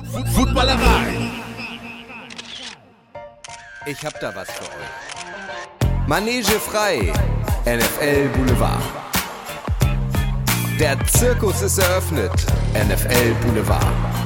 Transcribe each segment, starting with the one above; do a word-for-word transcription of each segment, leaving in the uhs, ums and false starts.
Footballerei. Ich hab da was für euch. Manege frei, N F L Boulevard. Der Zirkus ist eröffnet, N F L Boulevard.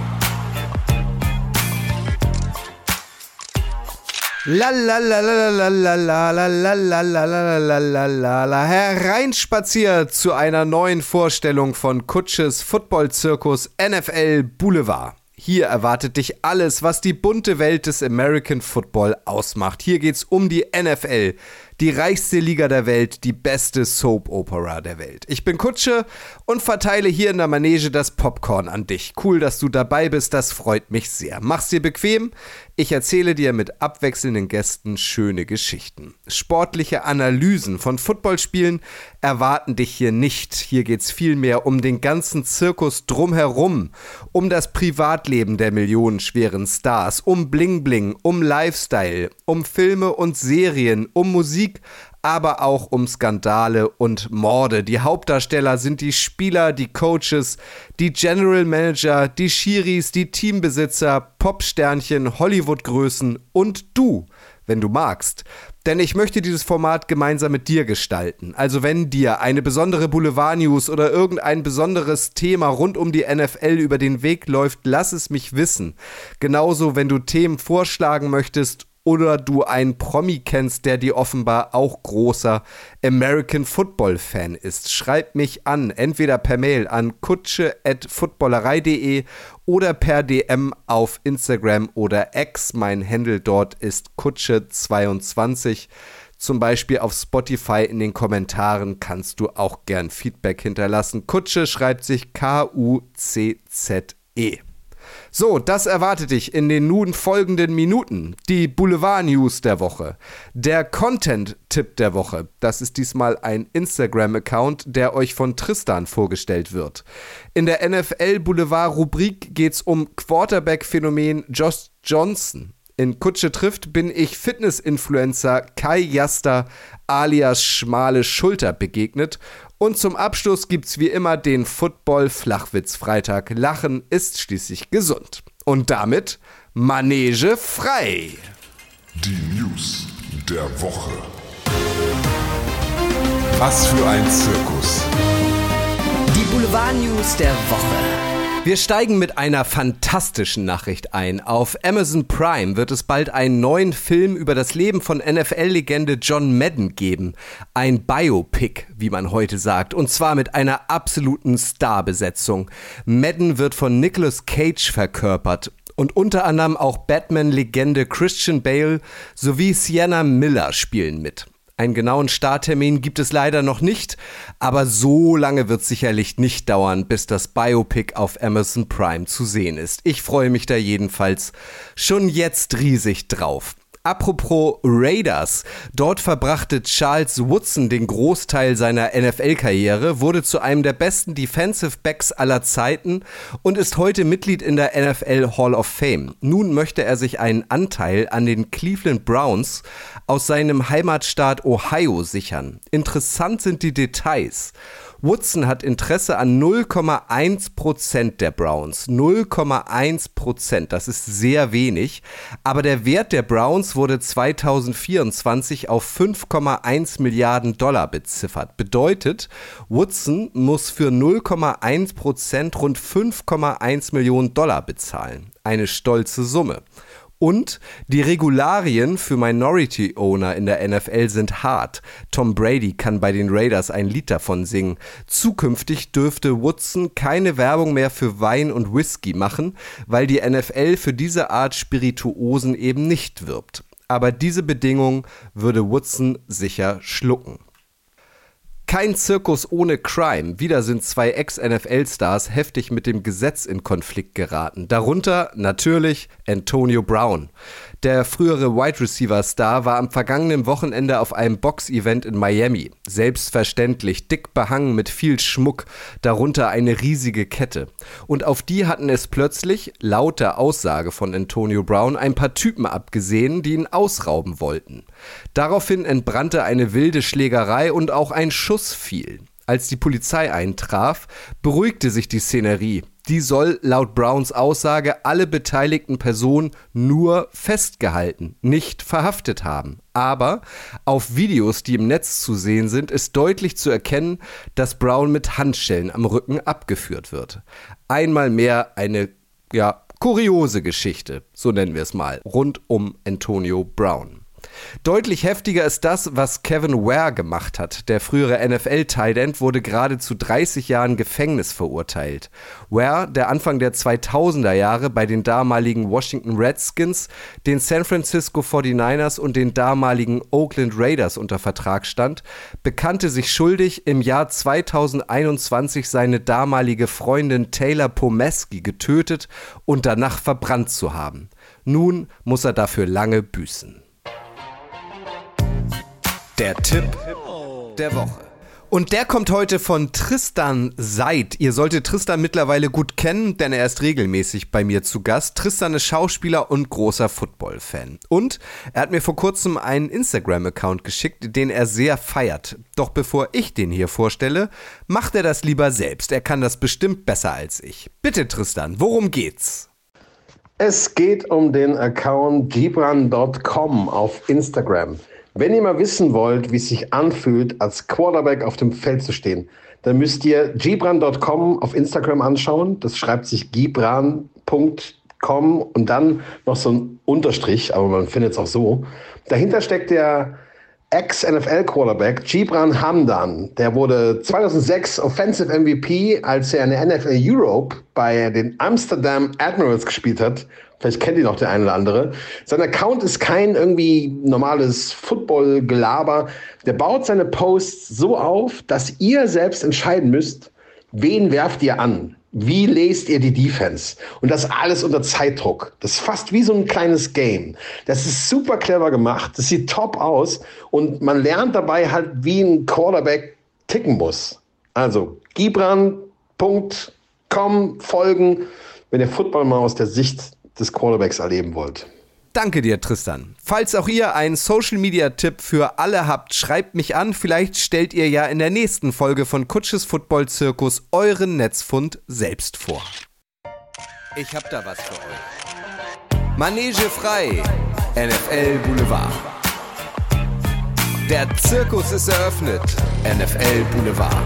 La la la la la la la la la la la la la la la la hereinspaziert zu einer neuen Vorstellung von Kutsches Football-Zirkus N F L Boulevard. Hier erwartet dich alles, was die bunte Welt des American Football ausmacht. Hier geht's um die N F L, die reichste Liga der Welt, die beste Soap-Opera der Welt. Ich bin Kutsche und verteile hier in der Manege das Popcorn an dich. Cool, dass du dabei bist, das freut mich sehr. Mach's dir bequem, ich erzähle dir mit abwechselnden Gästen schöne Geschichten. Sportliche Analysen von Footballspielen erwarten dich hier nicht. Hier geht's vielmehr um den ganzen Zirkus drumherum, um das Privatleben der millionenschweren Stars, um Bling Bling, um Lifestyle, um Filme und Serien, um Musik, aber auch um Skandale und Morde. Die Hauptdarsteller sind die Spieler, die Coaches, die General Manager, die Schiris, die Teambesitzer, Popsternchen, Hollywood-Größen und du, wenn du magst. Denn ich möchte dieses Format gemeinsam mit dir gestalten. Also wenn dir eine besondere Boulevard-News oder irgendein besonderes Thema rund um die N F L über den Weg läuft, lass es mich wissen. Genauso, wenn du Themen vorschlagen möchtest oder du einen Promi kennst, der dir offenbar auch großer American Football Fan ist. Schreib mich an, entweder per Mail an kutsche at footballerei punkt de oder per D M auf Instagram oder X. Mein Handle dort ist kutsche zweiundzwanzig. Zum Beispiel auf Spotify in den Kommentaren kannst du auch gern Feedback hinterlassen. Kutsche schreibt sich K U C Z E. So, das erwartet dich in den nun folgenden Minuten. Die Boulevard-News der Woche. Der Content-Tipp der Woche. Das ist diesmal ein Instagram-Account, der euch von Tristan vorgestellt wird. In der N F L Boulevard-Rubrik geht's um Quarterback-Phänomen Josh Johnson. In Kutsche trifft bin ich Fitness-Influencer Kai Jaster alias Schmale Schulter begegnet. Und zum Abschluss gibt's wie immer den Football-Flachwitz-Freitag. Lachen ist schließlich gesund. Und damit Manege frei. Die News der Woche. Was für ein Zirkus. Die Boulevard-News der Woche. Wir steigen mit einer fantastischen Nachricht ein. Auf Amazon Prime wird es bald einen neuen Film über das Leben von N F L-Legende John Madden geben. Ein Biopic, wie man heute sagt. Und zwar mit einer absoluten Starbesetzung. Madden wird von Nicolas Cage verkörpert. Und unter anderem auch Batman-Legende Christian Bale sowie Sienna Miller spielen mit. Einen genauen Starttermin gibt es leider noch nicht, aber so lange wird es sicherlich nicht dauern, bis das Biopic auf Amazon Prime zu sehen ist. Ich freue mich da jedenfalls schon jetzt riesig drauf. Apropos Raiders, dort verbrachte Charles Woodson den Großteil seiner N F L-Karriere, wurde zu einem der besten Defensive Backs aller Zeiten und ist heute Mitglied in der N F L Hall of Fame. Nun möchte er sich einen Anteil an den Cleveland Browns aus seinem Heimatstaat Ohio sichern. Interessant sind die Details. Woodson hat Interesse an null Komma eins Prozent der Browns. null Komma eins Prozent, das ist sehr wenig. Aber der Wert der Browns wurde zweitausendvierundzwanzig auf fünf Komma eins Milliarden Dollar beziffert. Bedeutet, Woodson muss für null Komma eins Prozent rund fünf Komma eins Millionen Dollar bezahlen. Eine stolze Summe. Und die Regularien für Minority Owner in der N F L sind hart. Tom Brady kann bei den Raiders ein Lied davon singen. Zukünftig dürfte Woodson keine Werbung mehr für Wein und Whisky machen, weil die N F L für diese Art Spirituosen eben nicht wirbt. Aber diese Bedingung würde Woodson sicher schlucken. Kein Zirkus ohne Crime. Wieder sind zwei Ex-N F L-Stars heftig mit dem Gesetz in Konflikt geraten. Darunter natürlich Antonio Brown. Der frühere Wide-Receiver-Star war am vergangenen Wochenende auf einem Box-Event in Miami. Selbstverständlich dick behangen mit viel Schmuck, darunter eine riesige Kette. Und auf die hatten es plötzlich, laut der Aussage von Antonio Brown, ein paar Typen abgesehen, die ihn ausrauben wollten. Daraufhin entbrannte eine wilde Schlägerei und auch ein Schuss fiel. Als die Polizei eintraf, beruhigte sich die Szenerie. Die soll laut Browns Aussage alle beteiligten Personen nur festgehalten, nicht verhaftet haben. Aber auf Videos, die im Netz zu sehen sind, ist deutlich zu erkennen, dass Brown mit Handschellen am Rücken abgeführt wird. Einmal mehr eine, ja, kuriose Geschichte, so nennen wir es mal, rund um Antonio Brown. Deutlich heftiger ist das, was Kevin Ware gemacht hat. Der frühere N F L-Tight End wurde gerade zu dreißig Jahren Gefängnis verurteilt. Ware, der Anfang der zweitausender Jahre bei den damaligen Washington Redskins, den San Francisco forty-niners und den damaligen Oakland Raiders unter Vertrag stand, bekannte sich schuldig, im Jahr zweitausendeinundzwanzig seine damalige Freundin Taylor Pomesky getötet und danach verbrannt zu haben. Nun muss er dafür lange büßen. Der Tipp der Woche. Und der kommt heute von Tristan Seid. Ihr solltet Tristan mittlerweile gut kennen, denn er ist regelmäßig bei mir zu Gast. Tristan ist Schauspieler und großer Football-Fan. Und er hat mir vor kurzem einen Instagram-Account geschickt, den er sehr feiert. Doch bevor ich den hier vorstelle, macht er das lieber selbst. Er kann das bestimmt besser als ich. Bitte Tristan, worum geht's? Es geht um den Account Gibran Punkt com auf Instagram. Wenn ihr mal wissen wollt, wie es sich anfühlt, als Quarterback auf dem Feld zu stehen, dann müsst ihr Gibran Punkt com auf Instagram anschauen. Das schreibt sich Gibran Punkt com und dann noch so ein Unterstrich, aber man findet es auch so. Dahinter steckt der Ex-N F L-Quarterback Gibran Hamdan. Der wurde zweitausendsechs Offensive M V P, als er in der N F L Europe bei den Amsterdam Admirals gespielt hat. Vielleicht kennt ihr noch der eine oder andere. Sein Account ist kein irgendwie normales Football-Gelaber. Der baut seine Posts so auf, dass ihr selbst entscheiden müsst, wen werft ihr an? Wie lest ihr die Defense? Und das alles unter Zeitdruck. Das ist fast wie so ein kleines Game. Das ist super clever gemacht. Das sieht top aus. Und man lernt dabei halt, wie ein Quarterback ticken muss. Also Gibran Punkt com folgen, wenn ihr Football mal aus der Sicht des Quarterbacks erleben wollt. Danke dir, Tristan. Falls auch ihr einen Social-Media-Tipp für alle habt, schreibt mich an. Vielleicht stellt ihr ja in der nächsten Folge von Kutsches Football-Zirkus euren Netzfund selbst vor. Ich hab da was für euch. Manege frei, N F L Boulevard. Der Zirkus ist eröffnet, N F L Boulevard.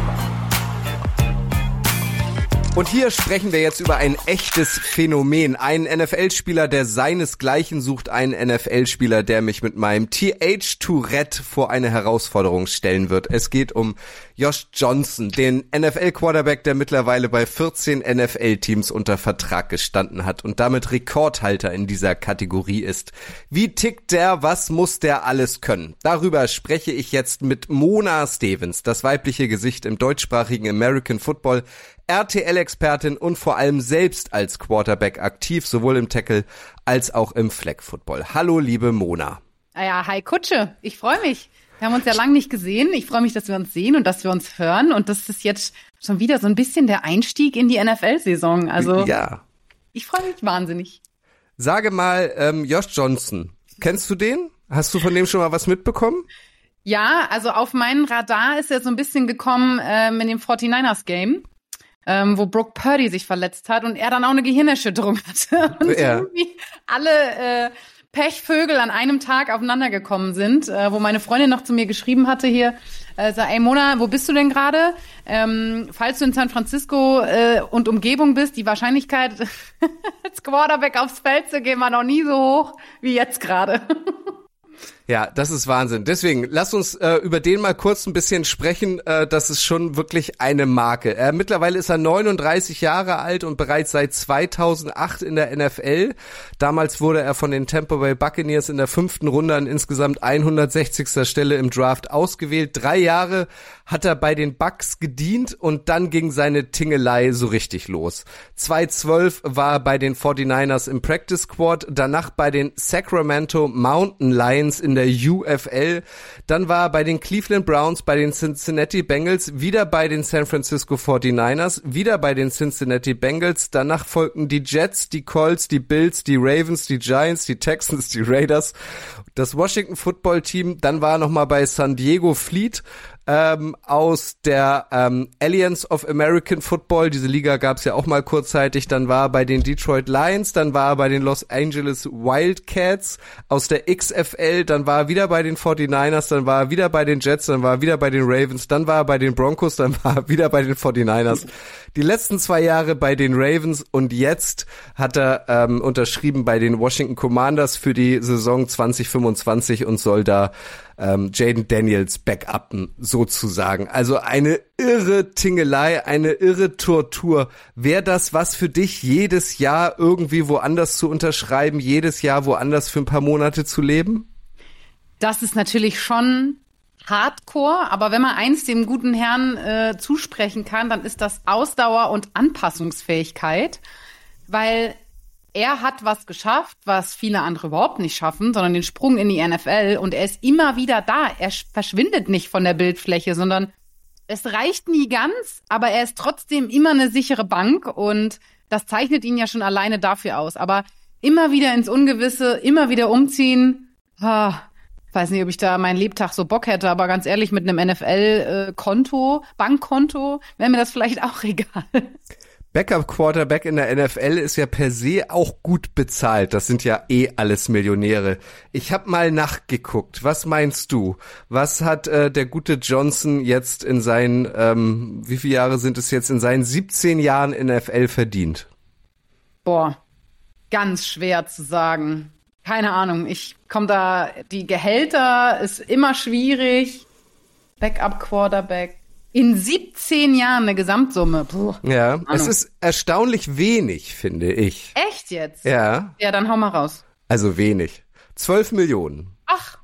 Und hier sprechen wir jetzt über ein echtes Phänomen. Einen N F L-Spieler, der seinesgleichen sucht, einen N F L-Spieler, der mich mit meinem T H-Tourette vor eine Herausforderung stellen wird. Es geht um Josh Johnson, den N F L-Quarterback, der mittlerweile bei vierzehn N F L-Teams unter Vertrag gestanden hat und damit Rekordhalter in dieser Kategorie ist. Wie tickt der? Was muss der alles können? Darüber spreche ich jetzt mit Mona Stevens, das weibliche Gesicht im deutschsprachigen American Football, R T L-Expertin und vor allem selbst als Quarterback aktiv, sowohl im Tackle als auch im Flag Football. Hallo, liebe Mona. Ja, hi Kutsche, ich freue mich. Wir haben uns ja lange nicht gesehen. Ich freue mich, dass wir uns sehen und dass wir uns hören. Und das ist jetzt schon wieder so ein bisschen der Einstieg in die N F L-Saison. Also ja. Ich freue mich wahnsinnig. Sage mal, ähm, Josh Johnson, kennst du den? Hast du von dem schon mal was mitbekommen? Ja, also auf meinen Radar ist er so ein bisschen gekommen ähm, in dem forty-niners-Game. Ähm, wo Brock Purdy sich verletzt hat und er dann auch eine Gehirnerschütterung hatte. Und ja. irgendwie alle äh, Pechvögel an einem Tag aufeinander gekommen sind, äh, wo meine Freundin noch zu mir geschrieben hatte hier, äh, sag, ey Mona, wo bist du denn gerade? Ähm, falls du in San Francisco äh, und Umgebung bist, die Wahrscheinlichkeit, als Quarterback aufs Feld zu gehen, war noch nie so hoch wie jetzt gerade. Ja, das ist Wahnsinn. Deswegen, lass uns äh, über den mal kurz ein bisschen sprechen. Äh, das ist schon wirklich eine Marke. Äh, mittlerweile ist er neununddreißig Jahre alt und bereits seit zweitausendacht in der N F L. Damals wurde er von den Tampa Bay Buccaneers in der fünften Runde an insgesamt hundertsechzigster Stelle im Draft ausgewählt. Drei Jahre hat er bei den Bucs gedient und dann ging seine Tingelei so richtig los. zweitausendzwölf war er bei den forty-niners im Practice Squad, danach bei den Sacramento Mountain Lions in der U F L, dann war er bei den Cleveland Browns, bei den Cincinnati Bengals, wieder bei den San Francisco forty-niners, wieder bei den Cincinnati Bengals, danach folgten die Jets, die Colts, die Bills, die Ravens, die Giants, die Texans, die Raiders, das Washington Football Team, dann war er nochmal bei San Diego Fleet, ähm, aus der ähm, Alliance of American Football, diese Liga gab es ja auch mal kurzzeitig, dann war er bei den Detroit Lions, dann war er bei den Los Angeles Wildcats, aus der X F L, dann war er wieder bei den forty-niners, dann war er wieder bei den Jets, dann war er wieder bei den Ravens, dann war er bei den Broncos, dann war er wieder bei den forty-niners. Die letzten zwei Jahre bei den Ravens und jetzt hat er ähm, unterschrieben bei den Washington Commanders für die Saison zwanzig fünfundzwanzig und soll da ähm, Jaden Daniels backuppen, sozusagen. Also eine irre Tingelei, eine irre Tortur. Wäre das was für dich, jedes Jahr irgendwie woanders zu unterschreiben, jedes Jahr woanders für ein paar Monate zu leben? Das ist natürlich schon Hardcore, aber wenn man eins dem guten Herrn äh, zusprechen kann, dann ist das Ausdauer und Anpassungsfähigkeit, weil er hat was geschafft, was viele andere überhaupt nicht schaffen, sondern den Sprung in die N F L, und er ist immer wieder da. Er verschwindet nicht von der Bildfläche, sondern es reicht nie ganz, aber er ist trotzdem immer eine sichere Bank, und das zeichnet ihn ja schon alleine dafür aus. Aber immer wieder ins Ungewisse, immer wieder umziehen, ah, weiß nicht, ob ich da meinen Lebtag so Bock hätte, aber ganz ehrlich, mit einem N F L-Konto, Bankkonto, wäre mir das vielleicht auch egal. Backup-Quarterback in der N F L ist ja per se auch gut bezahlt. Das sind ja eh alles Millionäre. Ich habe mal nachgeguckt. Was meinst du? Was hat äh, der gute Johnson jetzt in seinen, ähm, wie viele Jahre sind es jetzt, in seinen siebzehn Jahren N F L verdient? Boah, ganz schwer zu sagen. Keine Ahnung, ich komme da, die Gehälter ist immer schwierig. Backup-Quarterback. In siebzehn Jahren eine Gesamtsumme. Puh. Ja, es ist erstaunlich wenig, finde ich. Echt jetzt? Ja. Ja, dann hau mal raus. Also wenig. Zwölf Millionen. Ach.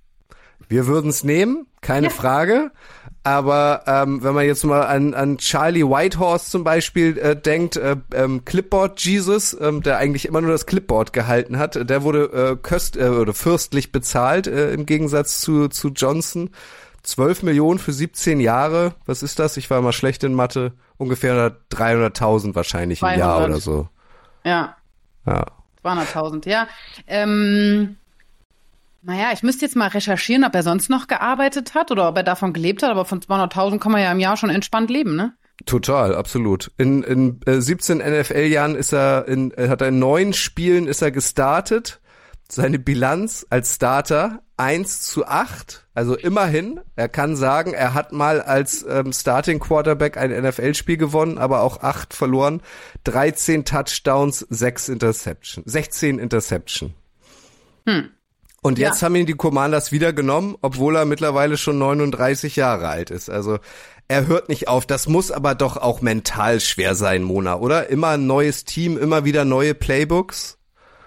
Wir würden es nehmen, keine Ja. Frage. Aber ähm, wenn man jetzt mal an, an Charlie Whitehorse zum Beispiel äh, denkt, äh, ähm, Clipboard Jesus, ähm, der eigentlich immer nur das Clipboard gehalten hat, der wurde äh, köst äh, oder fürstlich bezahlt äh, im Gegensatz zu zu Johnson. zwölf Millionen für siebzehn Jahre, was ist das? Ich war mal schlecht in Mathe. Ungefähr dreihunderttausend wahrscheinlich im Jahr zweihundert. oder so. Ja. Ja. zweihunderttausend, ja. Ähm, naja, ich müsste jetzt mal recherchieren, ob er sonst noch gearbeitet hat oder ob er davon gelebt hat, aber von zweihunderttausend kann man ja im Jahr schon entspannt leben, ne? Total, absolut. In, in äh, siebzehn N F L-Jahren ist er in, äh, hat er in neun Spielen ist er gestartet. Seine Bilanz als Starter eins zu acht, also immerhin. Er kann sagen, er hat mal als ähm, Starting Quarterback ein N F L-Spiel gewonnen, aber auch acht verloren. dreizehn Touchdowns, sechs Interception, sechzehn Interception. Hm. Und jetzt Ja. haben ihn die Commanders wieder genommen, obwohl er mittlerweile schon neununddreißig Jahre alt ist. Also er hört nicht auf. Das muss aber doch auch mental schwer sein, Mona, oder? Immer ein neues Team, immer wieder neue Playbooks.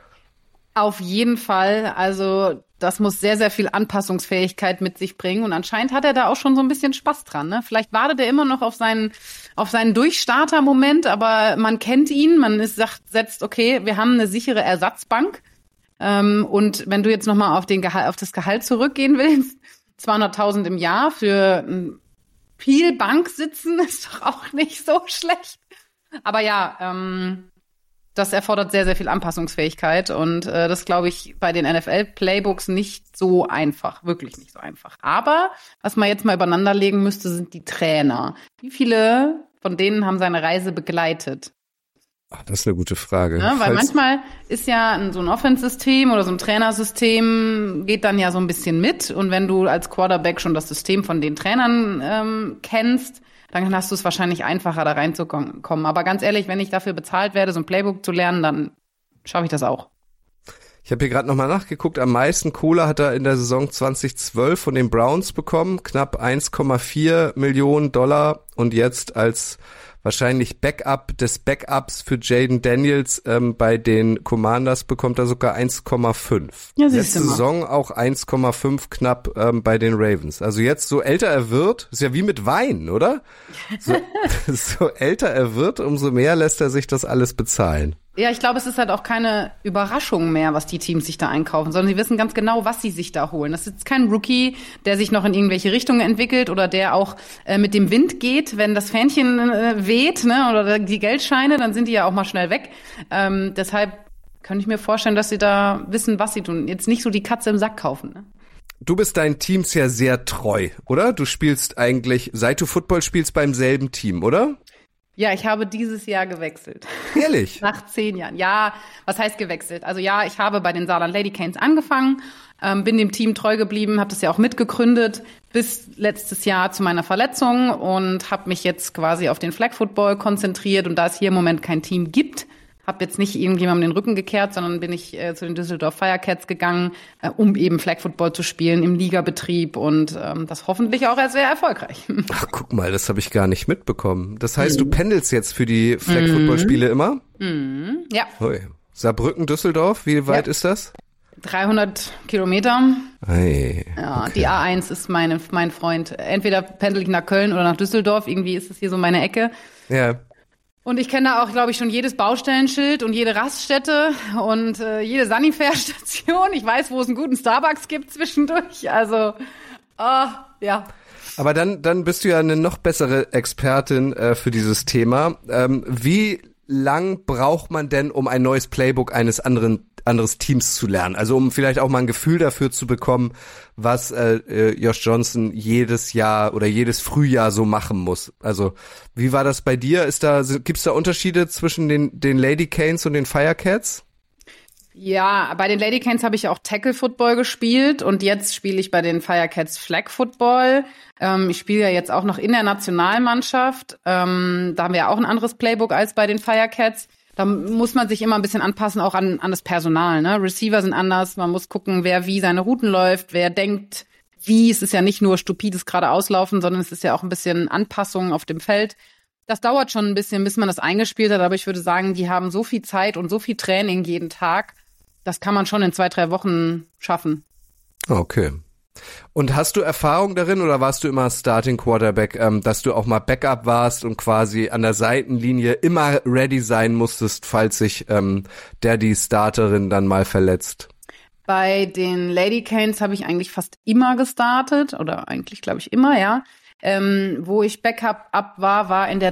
Auf jeden Fall. Also das muss sehr, sehr viel Anpassungsfähigkeit mit sich bringen. Und anscheinend hat er da auch schon so ein bisschen Spaß dran. Ne? Vielleicht wartet er immer noch auf seinen, auf seinen Durchstarter-Moment, aber man kennt ihn. Man ist, sagt, setzt, okay, wir haben eine sichere Ersatzbank. Ähm, und wenn du jetzt nochmal auf, den Gehalt, auf das Gehalt zurückgehen willst, zweihunderttausend im Jahr für ähm, viel Bank sitzen ist doch auch nicht so schlecht. Aber ja, ähm, das erfordert sehr, sehr viel Anpassungsfähigkeit, und äh, das glaube ich bei den N F L-Playbooks nicht so einfach, wirklich nicht so einfach. Aber was man jetzt mal übereinander legen müsste, sind die Trainer. Wie viele von denen haben seine Reise begleitet? Ach, das ist eine gute Frage. Ja, weil Falls- manchmal ist ja ein, so ein Offense-System oder so ein Trainersystem geht dann ja so ein bisschen mit, und wenn du als Quarterback schon das System von den Trainern ähm, kennst, dann hast du es wahrscheinlich einfacher, da reinzukommen. Aber ganz ehrlich, wenn ich dafür bezahlt werde, so ein Playbook zu lernen, dann schaffe ich das auch. Ich habe hier gerade nochmal nachgeguckt, am meisten Kohle hat er in der Saison zwanzig zwölf von den Browns bekommen, knapp eins Komma vier Millionen Dollar, und jetzt als wahrscheinlich Backup des Backups für Jaden Daniels ähm, bei den Commanders bekommt er sogar eins Komma fünf. Ja, siehst Letzte du mal. Saison auch eins Komma fünf knapp ähm, bei den Ravens. Also jetzt, so älter er wird, ist ja wie mit Wein, oder? So, so älter er wird, umso mehr lässt er sich das alles bezahlen. Ja, ich glaube, es ist halt auch keine Überraschung mehr, was die Teams sich da einkaufen, sondern sie wissen ganz genau, was sie sich da holen. Das ist kein Rookie, der sich noch in irgendwelche Richtungen entwickelt oder der auch äh, mit dem Wind geht, wenn das Fähnchen äh, weht, ne, oder die Geldscheine, dann sind die ja auch mal schnell weg. Ähm, deshalb könnte ich mir vorstellen, dass sie da wissen, was sie tun. Jetzt nicht so die Katze im Sack kaufen, ne? du bist deinen Teams ja sehr treu, oder? Du spielst eigentlich, seit du Football spielst, beim selben Team, oder? Ja, ich habe dieses Jahr gewechselt. Ehrlich? Nach zehn Jahren. Ja, was heißt gewechselt? Also ja, ich habe bei den Saarland Lady Canes angefangen, ähm, bin dem Team treu geblieben, habe das ja auch mitgegründet bis letztes Jahr zu meiner Verletzung und habe mich jetzt quasi auf den Flag Football konzentriert. Und da es hier im Moment kein Team gibt, habe jetzt nicht irgendjemandem den Rücken gekehrt, sondern bin ich äh, zu den Düsseldorf Firecats gegangen, äh, um eben Flag Football zu spielen im Ligabetrieb und ähm, das hoffentlich auch sehr erfolgreich. Ach, guck mal, das habe ich gar nicht mitbekommen. Das heißt, mhm. du pendelst jetzt für die Flag Football Spiele immer? Mhm. Ja. Hui. Saarbrücken, Düsseldorf, wie weit ja. ist das? dreihundert Kilometer. Hey, ja, okay. Die A eins ist meine, mein Freund. Entweder pendel ich nach Köln oder nach Düsseldorf. Irgendwie ist es hier so meine Ecke. Ja. Und ich kenne da auch, glaube ich, schon jedes Baustellenschild und jede Raststätte und äh, jede Sanifair-Station. Ich weiß, wo es einen guten Starbucks gibt zwischendurch. Also, oh, ja. Aber dann, dann bist du ja eine noch bessere Expertin äh, für dieses Thema. Ähm, wie lang braucht man denn, um ein neues Playbook eines anderen anderes Teams zu lernen? Also um vielleicht auch mal ein Gefühl dafür zu bekommen, was äh, Josh Johnson jedes Jahr oder jedes Frühjahr so machen muss. Also wie war das bei dir? Ist da gibt's da Unterschiede zwischen den den Lady Canes und den Firecats? Ja, bei den Lady Canes habe ich auch Tackle Football gespielt und jetzt spiele ich bei den Firecats Flag Football. Ähm, ich spiele ja jetzt auch noch in der Nationalmannschaft. Ähm, da haben wir ja auch ein anderes Playbook als bei den Firecats. Da muss man sich immer ein bisschen anpassen, auch an, an das Personal, ne? Receiver sind anders, man muss gucken, wer wie seine Routen läuft, wer denkt wie. Es ist ja nicht nur stupides geradeauslaufen, sondern es ist ja auch ein bisschen Anpassung auf dem Feld. Das dauert schon ein bisschen, bis man das eingespielt hat, aber ich würde sagen, die haben so viel Zeit und so viel Training jeden Tag, das kann man schon in zwei, drei Wochen schaffen. Okay. Und hast du Erfahrung darin oder warst du immer Starting Quarterback, ähm, dass du auch mal Backup warst und quasi an der Seitenlinie immer ready sein musstest, falls sich ähm, der die Starterin dann mal verletzt? Bei den Lady Canes habe ich eigentlich fast immer gestartet oder eigentlich glaube ich immer, ja. Ähm, wo ich Backup ab war, war in der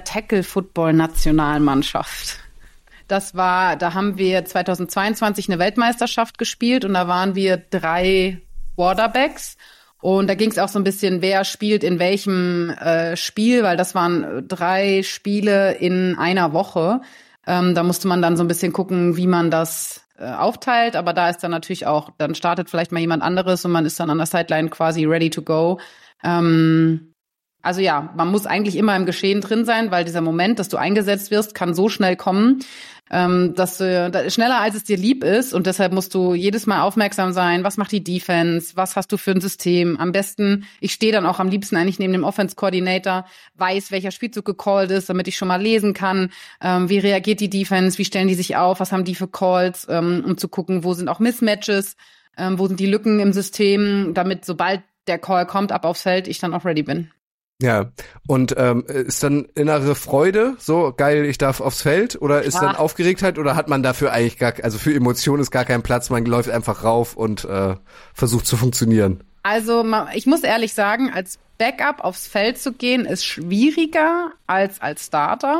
Tackle-Football-Nationalmannschaft. Das war, da haben wir zweitausendzweiundzwanzig eine Weltmeisterschaft gespielt und da waren wir drei Quarterbacks. Und da ging es auch so ein bisschen, wer spielt in welchem äh, Spiel, weil das waren drei Spiele in einer Woche. Ähm, da musste man dann so ein bisschen gucken, wie man das äh, aufteilt. Aber da ist dann natürlich auch, dann startet vielleicht mal jemand anderes und man ist dann an der Sideline quasi ready to go. Ähm, also ja, man muss eigentlich immer im Geschehen drin sein, weil dieser Moment, dass du eingesetzt wirst, kann so schnell kommen, ähm, dass du da, schneller als es dir lieb ist und deshalb musst du jedes Mal aufmerksam sein, was macht die Defense, was hast du für ein System. Am besten, ich stehe dann auch am liebsten eigentlich neben dem Offense-Coordinator, weiß, welcher Spielzug gecallt ist, damit ich schon mal lesen kann, ähm, wie reagiert die Defense, wie stellen die sich auf, was haben die für Calls, ähm, um zu gucken, wo sind auch Mismatches, ähm, wo sind die Lücken im System, damit sobald der Call kommt, ab aufs Feld, ich dann auch ready bin. Ja, und ähm, ist dann innere Freude, so geil, ich darf aufs Feld, oder ist Ja. dann Aufgeregtheit oder hat man dafür eigentlich gar, also für Emotionen ist gar kein Platz, man läuft einfach rauf und äh, versucht zu funktionieren? Also ma- ich muss ehrlich sagen, als Backup aufs Feld zu gehen, ist schwieriger als als Starter,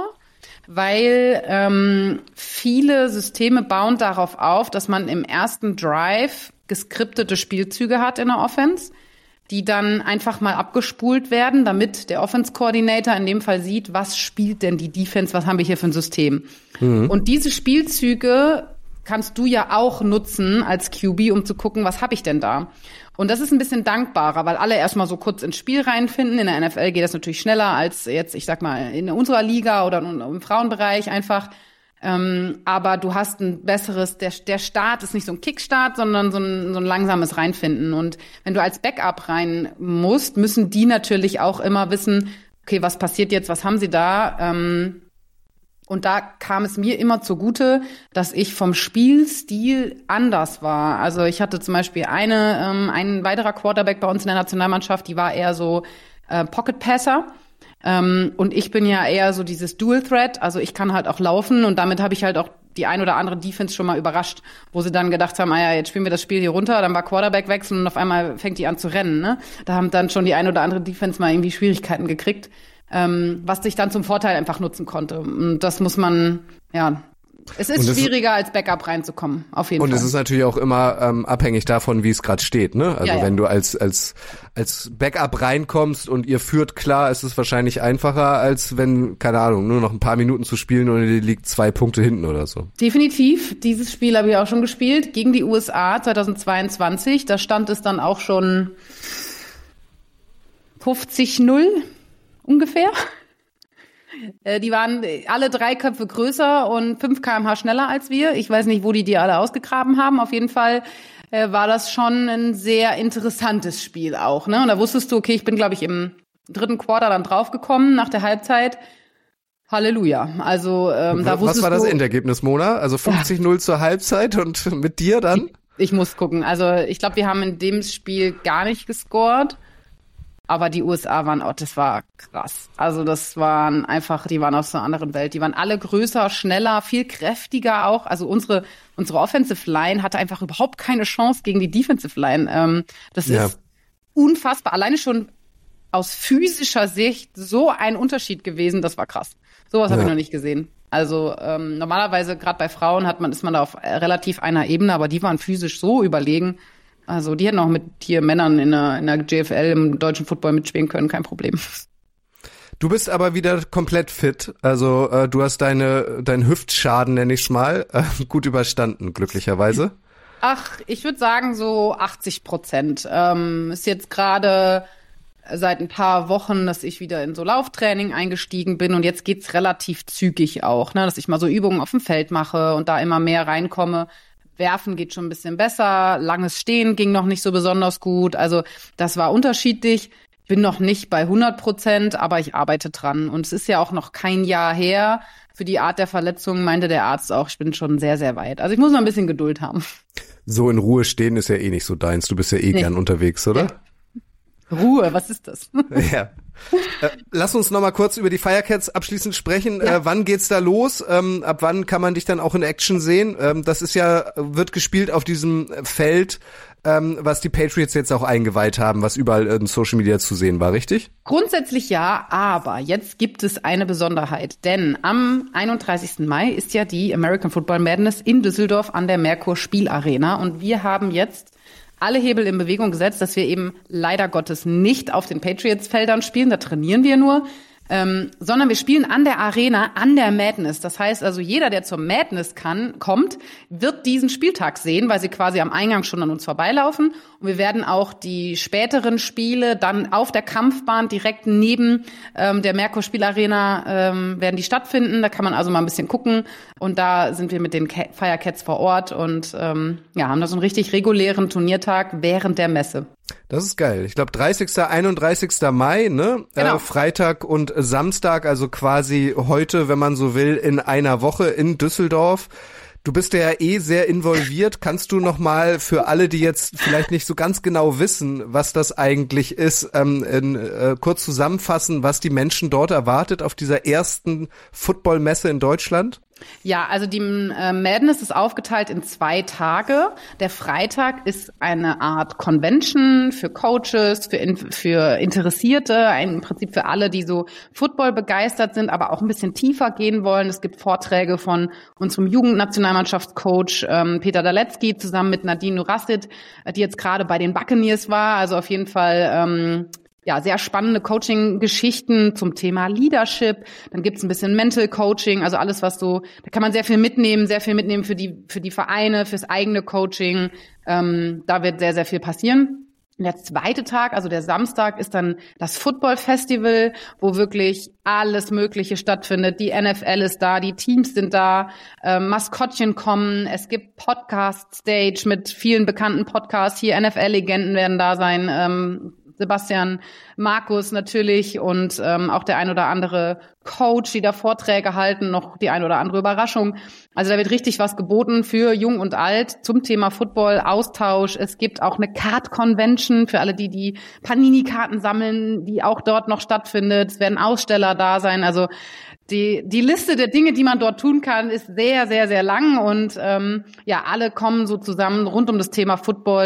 weil ähm, viele Systeme bauen darauf auf, dass man im ersten Drive geskriptete Spielzüge hat in der Offense, die dann einfach mal abgespult werden, damit der Offense-Coordinator in dem Fall sieht, was spielt denn die Defense, was haben wir hier für ein System. Mhm. Und diese Spielzüge kannst du ja auch nutzen als Q B, um zu gucken, was habe ich denn da. Und das ist ein bisschen dankbarer, weil alle erstmal so kurz ins Spiel reinfinden. In der N F L geht das natürlich schneller als jetzt, ich sag mal, in unserer Liga oder im Frauenbereich einfach. Ähm, aber du hast ein besseres, der, der Start ist nicht so ein Kickstart, sondern so ein, so ein langsames Reinfinden. Und wenn du als Backup rein musst, müssen die natürlich auch immer wissen, okay, was passiert jetzt, was haben sie da? Ähm, und da kam es mir immer zugute, dass ich vom Spielstil anders war. Also ich hatte zum Beispiel eine, ähm, ein weiterer Quarterback bei uns in der Nationalmannschaft, die war eher so äh, Pocket Passer. Ähm, und ich bin ja eher so dieses Dual Threat, also ich kann halt auch laufen und damit habe ich halt auch die ein oder andere Defense schon mal überrascht, wo sie dann gedacht haben, ah ja, jetzt spielen wir das Spiel hier runter, dann war Quarterback wechseln und auf einmal fängt die an zu rennen, ne? Da haben dann schon die ein oder andere Defense mal irgendwie Schwierigkeiten gekriegt, ähm, was sich dann zum Vorteil einfach nutzen konnte. Und das muss man, ja, Es ist schwieriger, als Backup reinzukommen, auf jeden und Fall. Und es ist natürlich auch immer ähm, abhängig davon, wie es gerade steht, ne? Also ja, ja. wenn du als als als Backup reinkommst und ihr führt klar, ist es wahrscheinlich einfacher, als wenn, keine Ahnung, nur noch ein paar Minuten zu spielen und ihr liegt zwei Punkte hinten oder so. Definitiv. Dieses Spiel habe ich auch schon gespielt, gegen die U S A zweitausendzweiundzwanzig. Da stand es dann auch schon fünfzig null ungefähr. Die waren alle drei Köpfe größer und fünf Kilometer pro Stunde schneller als wir. Ich weiß nicht, wo die die alle ausgegraben haben. Auf jeden Fall äh, war das schon ein sehr interessantes Spiel auch. Ne? Und da wusstest du, okay, ich bin, glaube ich, im dritten Quarter dann draufgekommen nach der Halbzeit. Halleluja. Also ähm, da wusstest du. Was war das Endergebnis, Mona? Also fünfzig null zur Halbzeit und mit dir dann? Ich, ich muss gucken. Also ich glaube, wir haben in dem Spiel gar nicht gescored. Aber die U S A waren, oh, das war krass. Also das waren einfach, die waren aus einer anderen Welt. Die waren alle größer, schneller, viel kräftiger auch. Also unsere unsere Offensive Line hatte einfach überhaupt keine Chance gegen die Defensive Line. Ähm, das ja. ist unfassbar. Alleine schon aus physischer Sicht so ein Unterschied gewesen. Das war krass. Sowas ja. habe ich noch nicht gesehen. Also ähm, normalerweise, gerade bei Frauen, hat man ist man da auf relativ einer Ebene, aber die waren physisch so überlegen. Also die hätten auch mit hier Männern in der, in der G F L im deutschen Football mitspielen können, kein Problem. Du bist aber wieder komplett fit. Also äh, du hast deine deinen Hüftschaden, nenn ich's mal, äh, gut überstanden, glücklicherweise. Ach, ich würde sagen so achtzig Prozent. Ähm, ist jetzt gerade seit ein paar Wochen, dass ich wieder in so Lauftraining eingestiegen bin und jetzt geht's relativ zügig auch, ne, dass ich mal so Übungen auf dem Feld mache und da immer mehr reinkomme. Werfen geht schon ein bisschen besser, langes Stehen ging noch nicht so besonders gut. Also das war unterschiedlich. Ich bin noch nicht bei hundert Prozent, aber ich arbeite dran. Und es ist ja auch noch kein Jahr her. Für die Art der Verletzung meinte der Arzt auch, ich bin schon sehr, sehr weit. Also ich muss noch ein bisschen Geduld haben. So in Ruhe stehen ist ja eh nicht so deins. Du bist ja eh nee. gern unterwegs, oder? Ja. Ruhe, was ist das? Ja. Äh, lass uns noch mal kurz über die Firecats abschließend sprechen. Ja. Äh, wann geht's da los? Ähm, ab wann kann man dich dann auch in Action sehen? Ähm, das ist ja, wird gespielt auf diesem Feld, ähm, was die Patriots jetzt auch eingeweiht haben, was überall in Social Media zu sehen war, richtig? Grundsätzlich ja, aber jetzt gibt es eine Besonderheit, denn am einunddreißigsten Mai ist ja die American Football Madness in Düsseldorf an der Merkur Spielarena und wir haben jetzt alle Hebel in Bewegung gesetzt, dass wir eben leider Gottes nicht auf den Patriots-Feldern spielen, da trainieren wir nur, ähm, sondern wir spielen an der Arena, an der Madness. Das heißt also, jeder, der zur Madness kann, kommt, wird diesen Spieltag sehen, weil sie quasi am Eingang schon an uns vorbeilaufen. Und wir werden auch die späteren Spiele dann auf der Kampfbahn direkt neben ähm, der Merkur Spielarena ähm, werden die stattfinden. Da kann man also mal ein bisschen gucken. Und da sind wir mit den Firecats vor Ort und ähm, ja, haben da so einen richtig regulären Turniertag während der Messe. Das ist geil. Ich glaube dreißigsten einunddreißigsten Mai, ne? Genau. Äh, Freitag und Samstag, also quasi heute, wenn man so will, in einer Woche in Düsseldorf. Du bist ja eh sehr involviert. Kannst du noch mal für alle, die jetzt vielleicht nicht so ganz genau wissen, was das eigentlich ist, ähm, in, äh, kurz zusammenfassen, was die Menschen dort erwartet auf dieser ersten Football-Messe in Deutschland? Ja, also die äh, Madness ist aufgeteilt in zwei Tage. Der Freitag ist eine Art Convention für Coaches, für in, für Interessierte, ein, im Prinzip für alle, die so Football begeistert sind, aber auch ein bisschen tiefer gehen wollen. Es gibt Vorträge von unserem Jugendnationalmannschaftscoach ähm, Peter Daletzky zusammen mit Nadine Nurassid, die jetzt gerade bei den Buccaneers war. Also auf jeden Fall ähm, ja, sehr spannende Coaching-Geschichten zum Thema Leadership. Dann gibt's ein bisschen Mental Coaching, also alles, was so, da kann man sehr viel mitnehmen, sehr viel mitnehmen für die für die Vereine, fürs eigene Coaching. Ähm, da wird sehr, sehr viel passieren. Der zweite Tag, also der Samstag, ist dann das Football Festival, wo wirklich alles Mögliche stattfindet. Die N F L ist da, die Teams sind da, ähm, Maskottchen kommen, es gibt Podcast-Stage mit vielen bekannten Podcasts. Hier N F L-Legenden werden da sein, ähm, Sebastian, Markus natürlich und ähm, auch der ein oder andere Coach, die da Vorträge halten, noch die ein oder andere Überraschung. Also da wird richtig was geboten für Jung und Alt zum Thema Football, Austausch. Es gibt auch eine Card-Convention für alle, die die Panini-Karten sammeln, die auch dort noch stattfindet. Es werden Aussteller da sein. Also die die Liste der Dinge, die man dort tun kann, ist sehr, sehr, sehr lang. Und ähm, ja, alle kommen so zusammen rund um das Thema Football.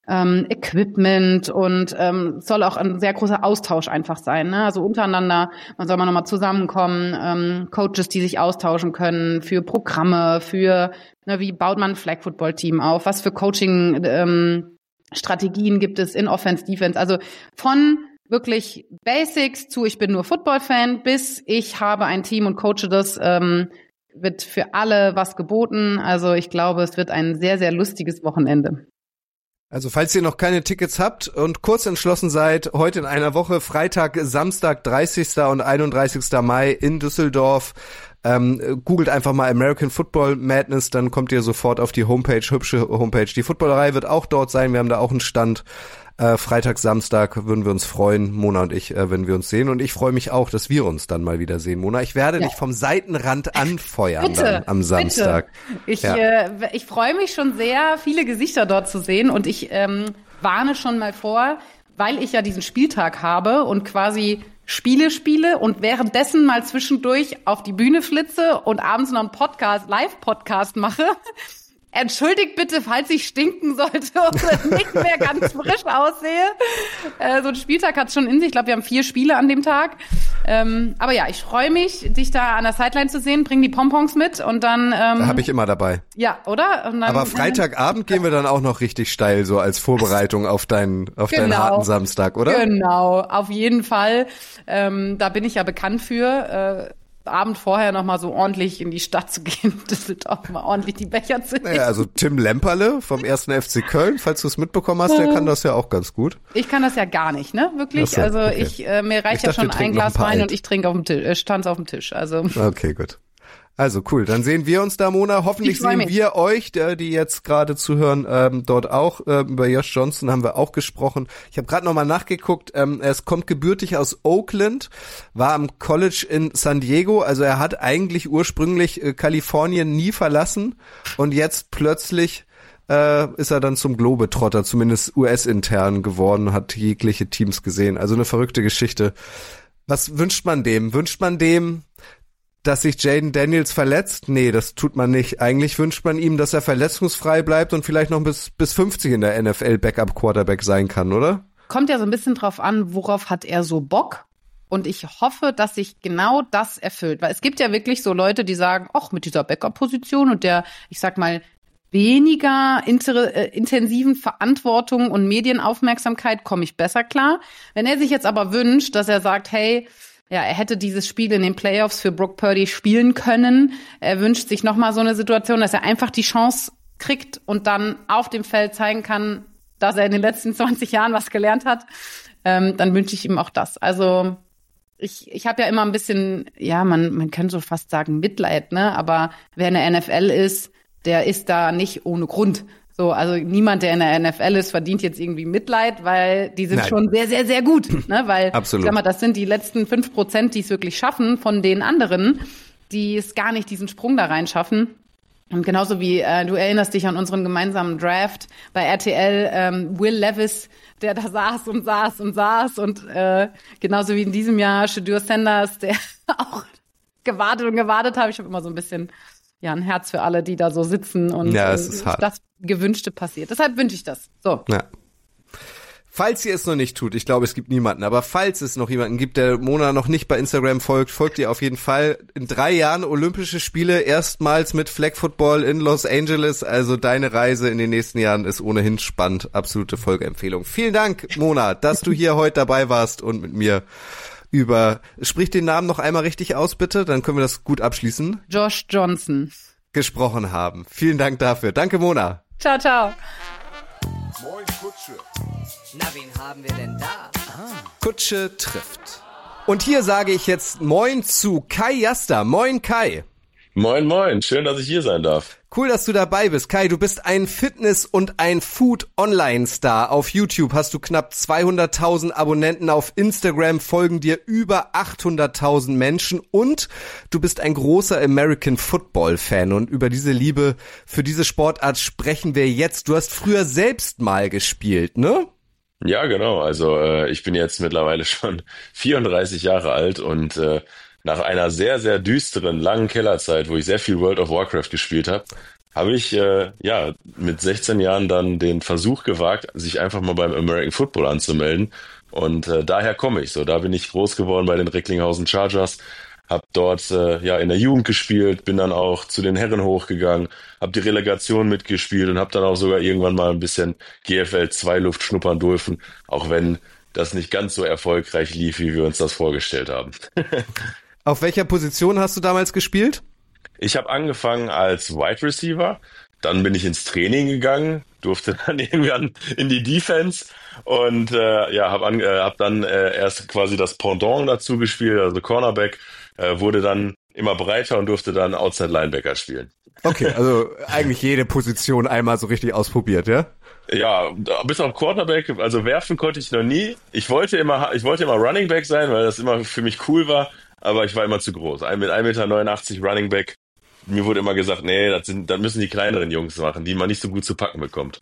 ähm, Equipment und ähm, soll auch ein sehr großer Austausch einfach sein, ne? Also untereinander, man soll mal nochmal zusammenkommen, ähm, Coaches, die sich austauschen können für Programme, für, ne, wie baut man ein Flag-Football-Team auf, was für Coaching ähm, Strategien gibt es in Offense, Defense, also von wirklich Basics zu ich bin nur Football-Fan bis ich habe ein Team und coache das, ähm, wird für alle was geboten. Also ich glaube, es wird ein sehr, sehr lustiges Wochenende. Also falls ihr noch keine Tickets habt und kurz entschlossen seid, heute in einer Woche, Freitag, Samstag, dreißigsten und einunddreißigsten Mai in Düsseldorf, ähm, googelt einfach mal American Football Madness, dann kommt ihr sofort auf die Homepage, hübsche Homepage. Die Footballerei wird auch dort sein, wir haben da auch einen Stand. Äh, Freitag, Samstag würden wir uns freuen, Mona und ich, äh, wenn wir uns sehen. Und ich freue mich auch, dass wir uns dann mal wieder sehen, Mona. Ich werde ja. dich vom Seitenrand anfeuern bitte, dann am Samstag. Bitte. Ich, ja. äh, ich freue mich schon sehr, viele Gesichter dort zu sehen. Und ich ähm, warne schon mal vor, weil ich ja diesen Spieltag habe und quasi Spiele spiele und währenddessen mal zwischendurch auf die Bühne flitze und abends noch einen Podcast, Live-Podcast mache. Entschuldigt bitte, falls ich stinken sollte oder nicht mehr ganz frisch aussehe. Äh, so ein Spieltag hat es schon in sich. Ich glaube, wir haben vier Spiele an dem Tag. Ähm, aber ja, ich freue mich, dich da an der Sideline zu sehen. Bring die Pompons mit und dann... Ähm, da habe ich immer dabei. Ja, oder? Und dann, aber Freitagabend gehen wir dann auch noch richtig steil, so als Vorbereitung auf deinen, auf genau. deinen harten Samstag, oder? Genau, auf jeden Fall. Ähm, da bin ich ja bekannt für... Äh, Abend vorher noch mal so ordentlich in die Stadt zu gehen, Düsseldorf mal ordentlich die Becher zu nehmen. Naja, also Tim Lemperle vom ersten F C Köln, falls du es mitbekommen hast, der kann das ja auch ganz gut. Ich kann das ja gar nicht, ne? Wirklich. So, also okay. ich äh, mir reicht ich ja dachte, schon ein Glas ein Wein alt. Und ich trinke auf dem Tisch, äh, tanze auf dem Tisch. Also okay, gut. Also cool, dann sehen wir uns da, Mona. Hoffentlich sehen mich. wir euch, der, die jetzt gerade zuhören, ähm, dort auch. Ähm, über Josh Johnson haben wir auch gesprochen. Ich habe gerade nochmal nachgeguckt. Ähm, er kommt gebürtig aus Oakland, war am College in San Diego. Also er hat eigentlich ursprünglich äh, Kalifornien nie verlassen und jetzt plötzlich äh, ist er dann zum Globetrotter, zumindest U S-intern geworden, hat jegliche Teams gesehen. Also eine verrückte Geschichte. Was wünscht man dem? Wünscht man dem, dass sich Jaden Daniels verletzt? Nee, das tut man nicht. Eigentlich wünscht man ihm, dass er verletzungsfrei bleibt und vielleicht noch bis bis fünfzig in der N F L Backup Quarterback sein kann, oder? Kommt ja so ein bisschen drauf an, worauf hat er so Bock? Und ich hoffe, dass sich genau das erfüllt. Weil es gibt ja wirklich so Leute, die sagen, ach, mit dieser Backup-Position und der, ich sag mal, weniger inter- äh, intensiven Verantwortung und Medienaufmerksamkeit komme ich besser klar. Wenn er sich jetzt aber wünscht, dass er sagt, hey, ja, er hätte dieses Spiel in den Playoffs für Brock Purdy spielen können. Er wünscht sich nochmal so eine Situation, dass er einfach die Chance kriegt und dann auf dem Feld zeigen kann, dass er in den letzten zwanzig Jahren was gelernt hat. Ähm, dann wünsche ich ihm auch das. Also ich ich habe ja immer ein bisschen, ja, man man könnte so fast sagen Mitleid, ne? Aber wer in der N F L ist, der ist da nicht ohne Grund. So, also niemand, der in der N F L ist, verdient jetzt irgendwie Mitleid, weil die sind Nein. schon sehr, sehr, sehr gut, ne? Weil, Absolut. Ich sag mal, das sind die letzten fünf Prozent, die es wirklich schaffen von den anderen, die es gar nicht diesen Sprung da rein schaffen. Und genauso wie, äh, du erinnerst dich an unseren gemeinsamen Draft bei R T L, ähm, Will Levis, der da saß und saß und saß und äh, genauso wie in diesem Jahr Shedeur Sanders, der auch gewartet und gewartet hat. Ich habe immer so ein bisschen ja ein Herz für alle, die da so sitzen und ja, es ist hart. Das Gewünschte passiert. Deshalb wünsche ich das. So. Ja. Falls ihr es noch nicht tut, ich glaube, es gibt niemanden, aber falls es noch jemanden gibt, der Mona noch nicht bei Instagram folgt, folgt ihr auf jeden Fall. In drei Jahren Olympische Spiele, erstmals mit Flag Football in Los Angeles. Also deine Reise in den nächsten Jahren ist ohnehin spannend. Absolute Folgeempfehlung. Vielen Dank, Mona, dass du hier heute dabei warst und mit mir über, sprich den Namen noch einmal richtig aus, bitte, dann können wir das gut abschließen. Josh Johnson. Gesprochen haben. Vielen Dank dafür. Danke, Mona. Ciao, ciao. Moin, Kutsche. Na, wen haben wir denn da? Ah. Kutsche trifft. Und hier sage ich jetzt Moin zu Kai Jasta. Moin, Kai. Moin, moin. Schön, dass ich hier sein darf. Cool, dass du dabei bist. Kai, du bist ein Fitness- und ein Food-Online-Star. Auf YouTube hast du knapp zweihunderttausend Abonnenten, auf Instagram folgen dir über achthunderttausend Menschen und du bist ein großer American-Football-Fan. Und über diese Liebe für diese Sportart sprechen wir jetzt. Du hast früher selbst mal gespielt, ne? Ja, genau. Also äh, ich bin jetzt mittlerweile schon vierunddreißig Jahre alt und äh, nach einer sehr, sehr düsteren, langen Kellerzeit, wo ich sehr viel World of Warcraft gespielt habe, habe ich äh, ja mit sechzehn Jahren dann den Versuch gewagt, sich einfach mal beim American Football anzumelden. Und äh, daher komme ich so. Da bin ich groß geworden bei den Recklinghausen Chargers, habe dort äh, ja in der Jugend gespielt, bin dann auch zu den Herren hochgegangen, habe die Relegation mitgespielt und habe dann auch sogar irgendwann mal ein bisschen G F L zwei Luft schnuppern dürfen, auch wenn das nicht ganz so erfolgreich lief, wie wir uns das vorgestellt haben. Auf welcher Position hast du damals gespielt? Ich habe angefangen als Wide Receiver, dann bin ich ins Training gegangen, durfte dann irgendwann in die Defense und äh, ja, habe äh, hab dann äh, erst quasi das Pendant dazu gespielt, also Cornerback, äh, wurde dann immer breiter und durfte dann Outside Linebacker spielen. Okay, also eigentlich jede Position einmal so richtig ausprobiert, ja? Ja, bis auf Quarterback, also werfen konnte ich noch nie. Ich wollte immer, ich wollte immer Running Back sein, weil das immer für mich cool war, aber ich war immer zu groß. Mit ein Meter neunundachtzig Running Back. Mir wurde immer gesagt, nee, das sind, das müssen die kleineren Jungs machen, die man nicht so gut zu packen bekommt.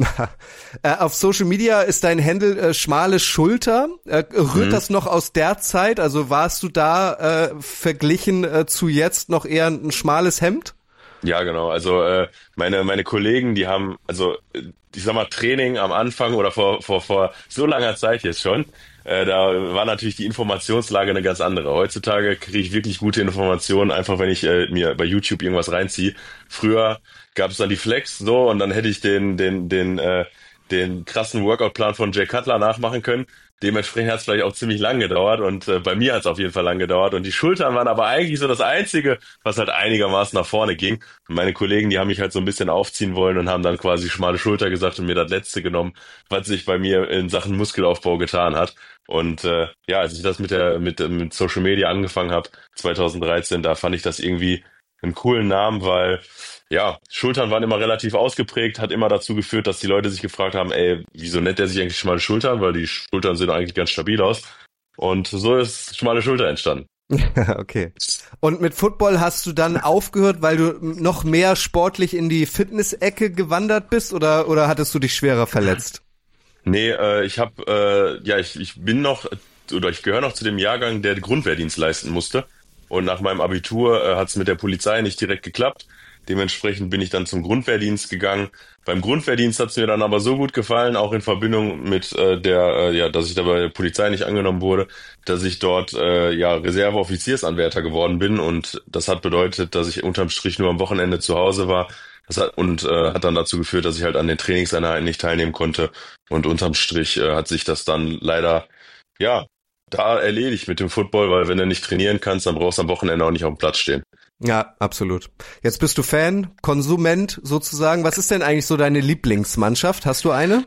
äh, auf Social Media ist dein Handle äh, schmale Schulter. Äh, rührt mhm. das noch aus der Zeit? Also warst du da äh, verglichen äh, zu jetzt noch eher ein schmales Hemd? Ja, genau. Also äh, meine meine Kollegen, die haben, also ich sag mal, Training am Anfang oder vor vor vor so langer Zeit jetzt schon, äh, da war natürlich die Informationslage eine ganz andere. Heutzutage kriege ich wirklich gute Informationen, einfach wenn ich äh, mir bei YouTube irgendwas reinziehe. Früher gab es dann die Flex so und dann hätte ich den den den äh, den krassen Workout-Plan von Jay Cutler nachmachen können. Dementsprechend hat es vielleicht auch ziemlich lang gedauert und äh, bei mir hat es auf jeden Fall lang gedauert und die Schultern waren aber eigentlich so das Einzige, was halt einigermaßen nach vorne ging. Und meine Kollegen, die haben mich halt so ein bisschen aufziehen wollen und haben dann quasi schmale Schulter gesagt und mir das Letzte genommen, was sich bei mir in Sachen Muskelaufbau getan hat. Und äh, ja, als ich das mit der mit mit Social Media angefangen habe, zwanzig dreizehn, da fand ich das irgendwie einen coolen Namen, weil ja, Schultern waren immer relativ ausgeprägt, hat immer dazu geführt, dass die Leute sich gefragt haben, ey, wieso nennt der sich eigentlich schmale Schultern, weil die Schultern sehen eigentlich ganz stabil aus. Und so ist schmale Schulter entstanden. Okay. Und mit Football hast du dann aufgehört, weil du noch mehr sportlich in die Fitness-Ecke gewandert bist oder oder hattest du dich schwerer verletzt? Nee, äh, ich habe, äh, ja, ich, ich bin noch, oder ich gehöre noch zu dem Jahrgang, der Grundwehrdienst leisten musste. Und nach meinem Abitur äh, hat es mit der Polizei nicht direkt geklappt. Dementsprechend bin ich dann zum Grundwehrdienst gegangen. Beim Grundwehrdienst hat es mir dann aber so gut gefallen, auch in Verbindung mit äh, der, äh, ja, dass ich da bei der Polizei nicht angenommen wurde, dass ich dort äh, ja Reserveoffiziersanwärter geworden bin und das hat bedeutet, dass ich unterm Strich nur am Wochenende zu Hause war. Das hat und äh, hat dann dazu geführt, dass ich halt an den Trainingseinheiten nicht teilnehmen konnte und unterm Strich äh, hat sich das dann leider ja da erledigt mit dem Football, weil wenn du nicht trainieren kannst, dann brauchst du am Wochenende auch nicht auf dem Platz stehen. Ja, absolut. Jetzt bist du Fan, Konsument sozusagen. Was ist denn eigentlich so deine Lieblingsmannschaft? Hast du eine?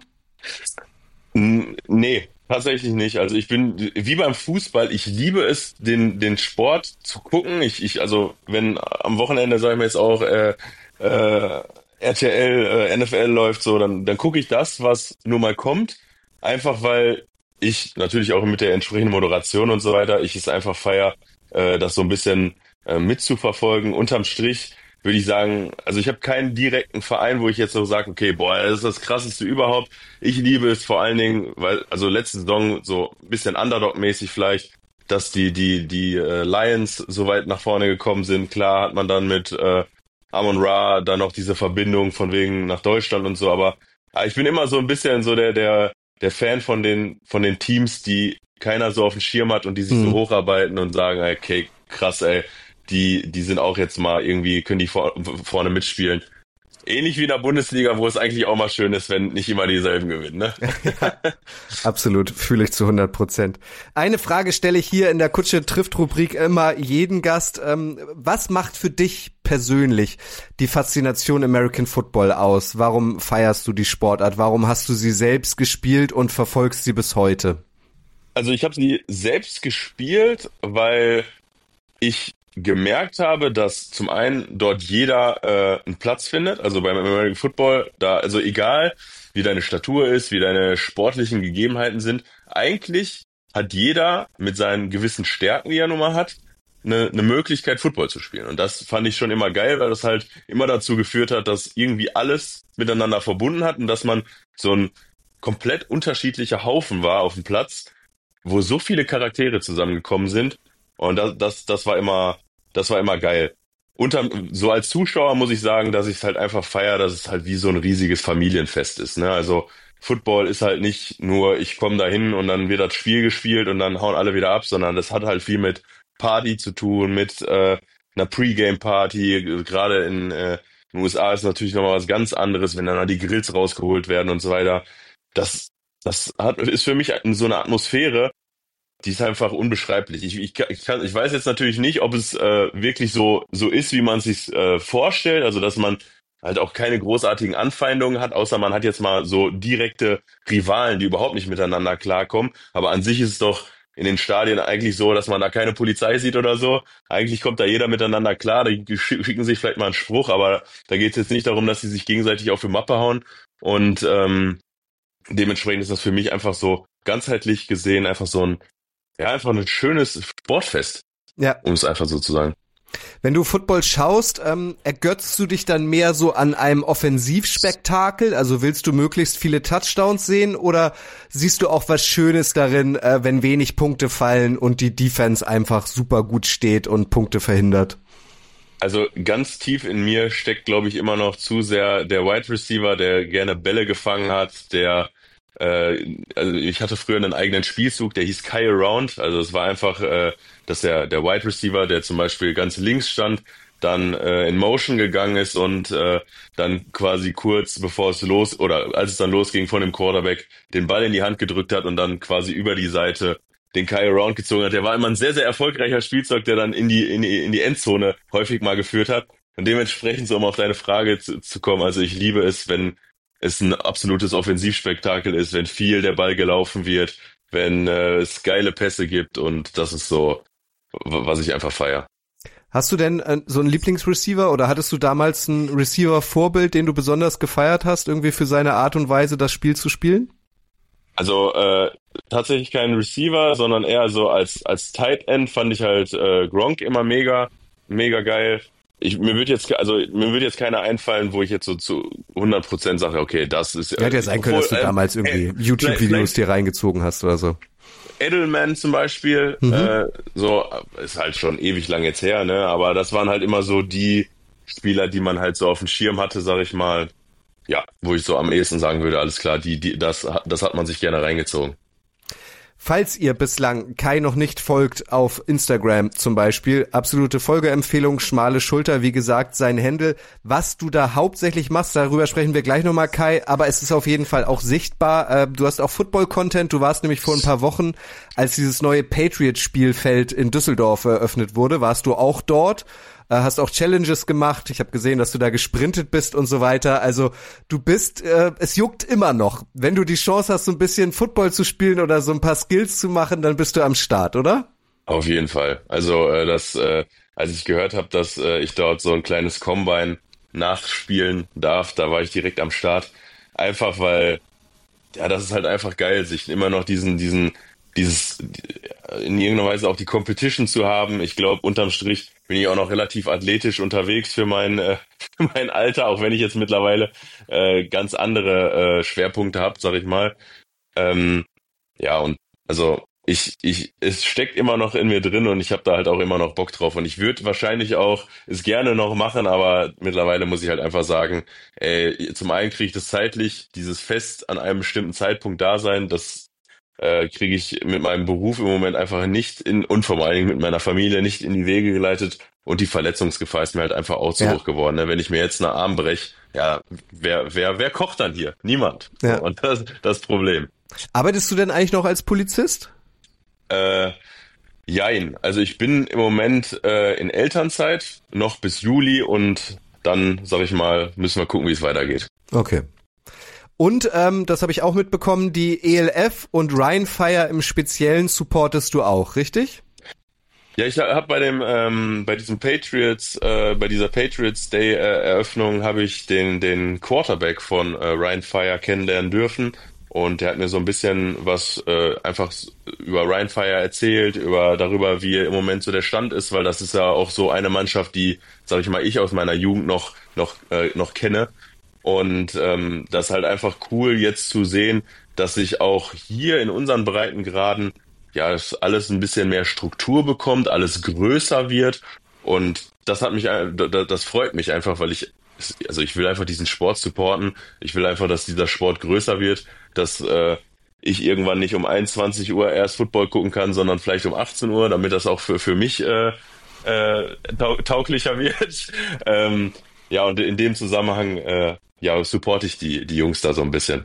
Nee, tatsächlich nicht. Also ich bin wie beim Fußball, ich liebe es, den den Sport zu gucken. Ich, ich also wenn am Wochenende, sage ich mir jetzt auch, äh, äh, R T L, äh, N F L läuft so, dann, dann gucke ich das, was nur mal kommt. Einfach weil ich natürlich auch mit der entsprechenden Moderation und so weiter, ich es einfach feier, äh, das so ein bisschen äh, mitzuverfolgen. Unterm Strich würde ich sagen, also ich habe keinen direkten Verein, wo ich jetzt so sage, okay, boah, das ist das Krasseste überhaupt. Ich liebe es vor allen Dingen, weil, also letzte Saison so ein bisschen Underdog-mäßig vielleicht, dass die die die äh, Lions so weit nach vorne gekommen sind. Klar hat man dann mit äh, Amon-Ra dann noch diese Verbindung von wegen nach Deutschland und so, aber ja, ich bin immer so ein bisschen so der der der Fan von den von den Teams, die keiner so auf dem Schirm hat und die sich mhm. so hocharbeiten und sagen, okay, krass, ey, die die sind auch jetzt mal irgendwie, können die vor, vorne mitspielen. Ähnlich wie in der Bundesliga, wo es eigentlich auch mal schön ist, wenn nicht immer dieselben gewinnen, ne? Ja, absolut, fühle ich zu hundert Prozent. Eine Frage stelle ich hier in der Kutsche trifft Rubrik immer jeden Gast. Ähm, was macht für dich persönlich die Faszination American Football aus? Warum feierst du die Sportart? Warum hast du sie selbst gespielt und verfolgst sie bis heute? Also ich habe sie selbst gespielt, weil ich gemerkt habe, dass zum einen dort jeder äh, einen Platz findet, also beim American Football, da, also egal wie deine Statur ist, wie deine sportlichen Gegebenheiten sind, eigentlich hat jeder mit seinen gewissen Stärken, die er nun mal hat, eine, eine Möglichkeit, Football zu spielen. Und das fand ich schon immer geil, weil das halt immer dazu geführt hat, dass irgendwie alles miteinander verbunden hat und dass man so ein komplett unterschiedlicher Haufen war auf dem Platz, wo so viele Charaktere zusammengekommen sind. Und das, das, das war immer Das war immer geil. unterm, so als Zuschauer muss ich sagen, dass ich es halt einfach feiere, dass es halt wie so ein riesiges Familienfest ist, ne? Also Football ist halt nicht nur, ich komme da hin und dann wird das Spiel gespielt und dann hauen alle wieder ab, sondern das hat halt viel mit Party zu tun, mit äh, einer Pre-Game-Party. Gerade in äh, den U S A ist natürlich nochmal was ganz anderes, wenn dann da die Grills rausgeholt werden und so weiter. Das, das hat, ist für mich so eine Atmosphäre, die ist einfach unbeschreiblich. Ich, ich, ich, kann, ich weiß jetzt natürlich nicht, ob es äh, wirklich so so ist, wie man es sich äh, vorstellt. Also, dass man halt auch keine großartigen Anfeindungen hat, außer man hat jetzt mal so direkte Rivalen, die überhaupt nicht miteinander klarkommen. Aber an sich ist es doch in den Stadien eigentlich so, dass man da keine Polizei sieht oder so. Eigentlich kommt da jeder miteinander klar. Die schicken sich vielleicht mal einen Spruch, aber da geht es jetzt nicht darum, dass sie sich gegenseitig auf die Mappe hauen. Und ähm, dementsprechend ist das für mich einfach so ganzheitlich gesehen einfach so ein, ja, einfach ein schönes Sportfest, Ja. um es einfach so zu sagen. Wenn du Football schaust, ähm, ergötzt du dich dann mehr so an einem Offensivspektakel? Also willst du möglichst viele Touchdowns sehen oder siehst du auch was Schönes darin, äh, wenn wenig Punkte fallen und die Defense einfach super gut steht und Punkte verhindert? Also ganz tief in mir steckt, glaube ich, immer noch zu sehr der Wide Receiver, der gerne Bälle gefangen hat, der äh, also ich hatte früher einen eigenen Spielzug, der hieß Kai Around. Also es war einfach, äh, dass der der Wide Receiver, der zum Beispiel ganz links stand, dann äh, in Motion gegangen ist und äh, dann quasi kurz bevor es los oder als es dann losging von dem Quarterback den Ball in die Hand gedrückt hat und dann quasi über die Seite den Kai Around gezogen hat. Der war immer ein sehr, sehr erfolgreicher Spielzeug, der dann in die in die, in die Endzone häufig mal geführt hat. Und dementsprechend, so um auf deine Frage zu, zu kommen, also ich liebe es, wenn es ein absolutes Offensivspektakel ist, wenn viel der Ball gelaufen wird, wenn äh, es geile Pässe gibt und das ist so, was ich einfach feiere. Hast du denn äh, so einen Lieblingsreceiver oder hattest du damals ein Receiver-Vorbild, den du besonders gefeiert hast, irgendwie für seine Art und Weise, das Spiel zu spielen? Also äh, tatsächlich kein Receiver, sondern eher so als als Tight End fand ich halt äh, Gronk immer mega, mega geil. Ich, mir wird jetzt, also mir wird jetzt keiner einfallen, wo ich jetzt so zu hundert Prozent sage, okay, das ist. Ja, hätte ja sein können, dass du äh, damals irgendwie äh, YouTube-Videos dir reingezogen hast oder so. Edelman zum Beispiel, mhm. äh, so ist halt schon ewig lang jetzt her, ne? Aber das waren halt immer so die Spieler, die man halt so auf dem Schirm hatte, sag ich mal. Ja, wo ich so am ehesten sagen würde, alles klar, die, die, das, das hat man sich gerne reingezogen. Falls ihr bislang Kai noch nicht folgt auf Instagram zum Beispiel, absolute Folgeempfehlung, schmale Schulter, wie gesagt, sein Handle. Was du da hauptsächlich machst, darüber sprechen wir gleich nochmal, Kai, aber es ist auf jeden Fall auch sichtbar. Du hast auch Football-Content, du warst nämlich vor ein paar Wochen, als dieses neue Patriots-Spielfeld in Düsseldorf eröffnet wurde, warst du auch dort. Hast auch Challenges gemacht. Ich habe gesehen, dass du da gesprintet bist und so weiter. Also du bist, äh, es juckt immer noch. Wenn du die Chance hast, so ein bisschen Football zu spielen oder so ein paar Skills zu machen, dann bist du am Start, oder? Auf jeden Fall. Also äh, das, äh, als ich gehört habe, dass äh, ich dort so ein kleines Combine nachspielen darf, da war ich direkt am Start. Einfach weil, ja, das ist halt einfach geil, sich immer noch diesen, diesen, dieses, in irgendeiner Weise auch die Competition zu haben. Ich glaube, unterm Strich bin ich auch noch relativ athletisch unterwegs für mein, äh, für mein Alter, auch wenn ich jetzt mittlerweile äh, ganz andere äh, Schwerpunkte habe, sag ich mal. Ähm, ja, und also ich, ich, es steckt immer noch in mir drin und ich habe da halt auch immer noch Bock drauf. Und ich würde wahrscheinlich auch es gerne noch machen, aber mittlerweile muss ich halt einfach sagen, ey, zum einen kriege ich das zeitlich, dieses Fest an einem bestimmten Zeitpunkt da sein, das äh, kriege ich mit meinem Beruf im Moment einfach nicht in, und vor allen Dingen mit meiner Familie nicht in die Wege geleitet und die Verletzungsgefahr ist mir halt einfach auch zu ja. hoch geworden. Ne? Wenn ich mir jetzt einen Arm breche, ja, wer, wer, wer kocht dann hier? Niemand. Ja. Und das das Problem. Arbeitest du denn eigentlich noch als Polizist? Äh, jein. Also ich bin im Moment äh, in Elternzeit, noch bis Juli und dann, sag ich mal, müssen wir gucken, wie es weitergeht. Okay. Und, ähm, das habe ich auch mitbekommen, die E L F und Rheinfire im Speziellen supportest du auch, richtig? Ja, ich habe bei dem, ähm, bei diesem Patriots, äh, bei dieser Patriots Day äh, Eröffnung habe ich den, den Quarterback von äh, Rheinfire kennenlernen dürfen. Und der hat mir so ein bisschen was äh, einfach über Rheinfire erzählt, über darüber, wie im Moment so der Stand ist, weil das ist ja auch so eine Mannschaft, die, sag ich mal, ich aus meiner Jugend noch noch äh, noch kenne. Und ähm, das ist halt einfach cool, jetzt zu sehen, dass sich auch hier in unseren Breitengraden ja das alles ein bisschen mehr Struktur bekommt, alles größer wird. Und das hat mich, ein- da- da- das freut mich einfach, weil ich, also ich will einfach diesen Sport supporten. Ich will einfach, dass dieser Sport größer wird, dass äh, ich irgendwann nicht um einundzwanzig Uhr erst Football gucken kann, sondern vielleicht um achtzehn Uhr, damit das auch für, für mich äh, äh, tau tauglicher wird. ähm, ja, und in dem Zusammenhang äh, ja, supporte ich die, die Jungs da so ein bisschen.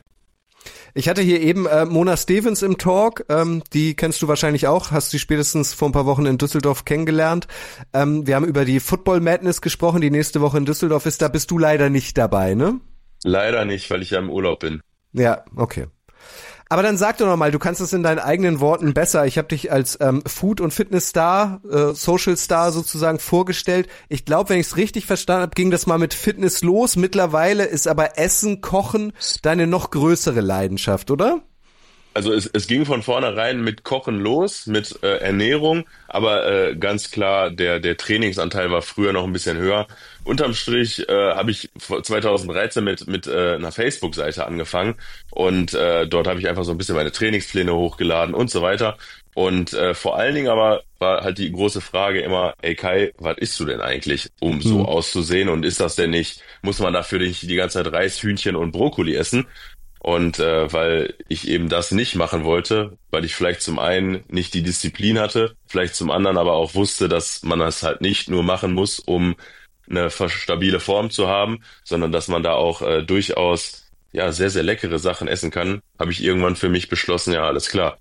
Ich hatte hier eben äh, Mona Stevens im Talk, ähm, die kennst du wahrscheinlich auch, hast sie spätestens vor ein paar Wochen in Düsseldorf kennengelernt. Ähm, wir haben über die Football Madness gesprochen, die nächste Woche in Düsseldorf ist, da bist du leider nicht dabei, ne? Leider nicht, weil ich ja im Urlaub bin. Ja, okay. Aber dann sag doch noch mal, du kannst es in deinen eigenen Worten besser. Ich habe dich als ähm, Food- und Fitness-Star, äh, Social-Star sozusagen vorgestellt. Ich glaube, wenn ich es richtig verstanden habe, ging das mal mit Fitness los. Mittlerweile ist aber Essen, Kochen deine noch größere Leidenschaft, oder? Also es, es ging von vornherein mit Kochen los, mit äh, Ernährung, aber äh, ganz klar, der der Trainingsanteil war früher noch ein bisschen höher. Unterm Strich äh, habe ich zwanzig dreizehn mit mit äh, einer Facebook-Seite angefangen und äh, dort habe ich einfach so ein bisschen meine Trainingspläne hochgeladen und so weiter. Und äh, vor allen Dingen aber war halt die große Frage immer, ey Kai, was isst du denn eigentlich, um so Mhm. auszusehen? Und ist das denn nicht, muss man dafür nicht die ganze Zeit Reis, Hühnchen und Brokkoli essen? Und äh, weil ich eben das nicht machen wollte, weil ich vielleicht zum einen nicht die Disziplin hatte, vielleicht zum anderen aber auch wusste, dass man das halt nicht nur machen muss, um eine ver- stabile Form zu haben, sondern dass man da auch äh, durchaus ja sehr, sehr leckere Sachen essen kann, habe ich irgendwann für mich beschlossen, ja, alles klar.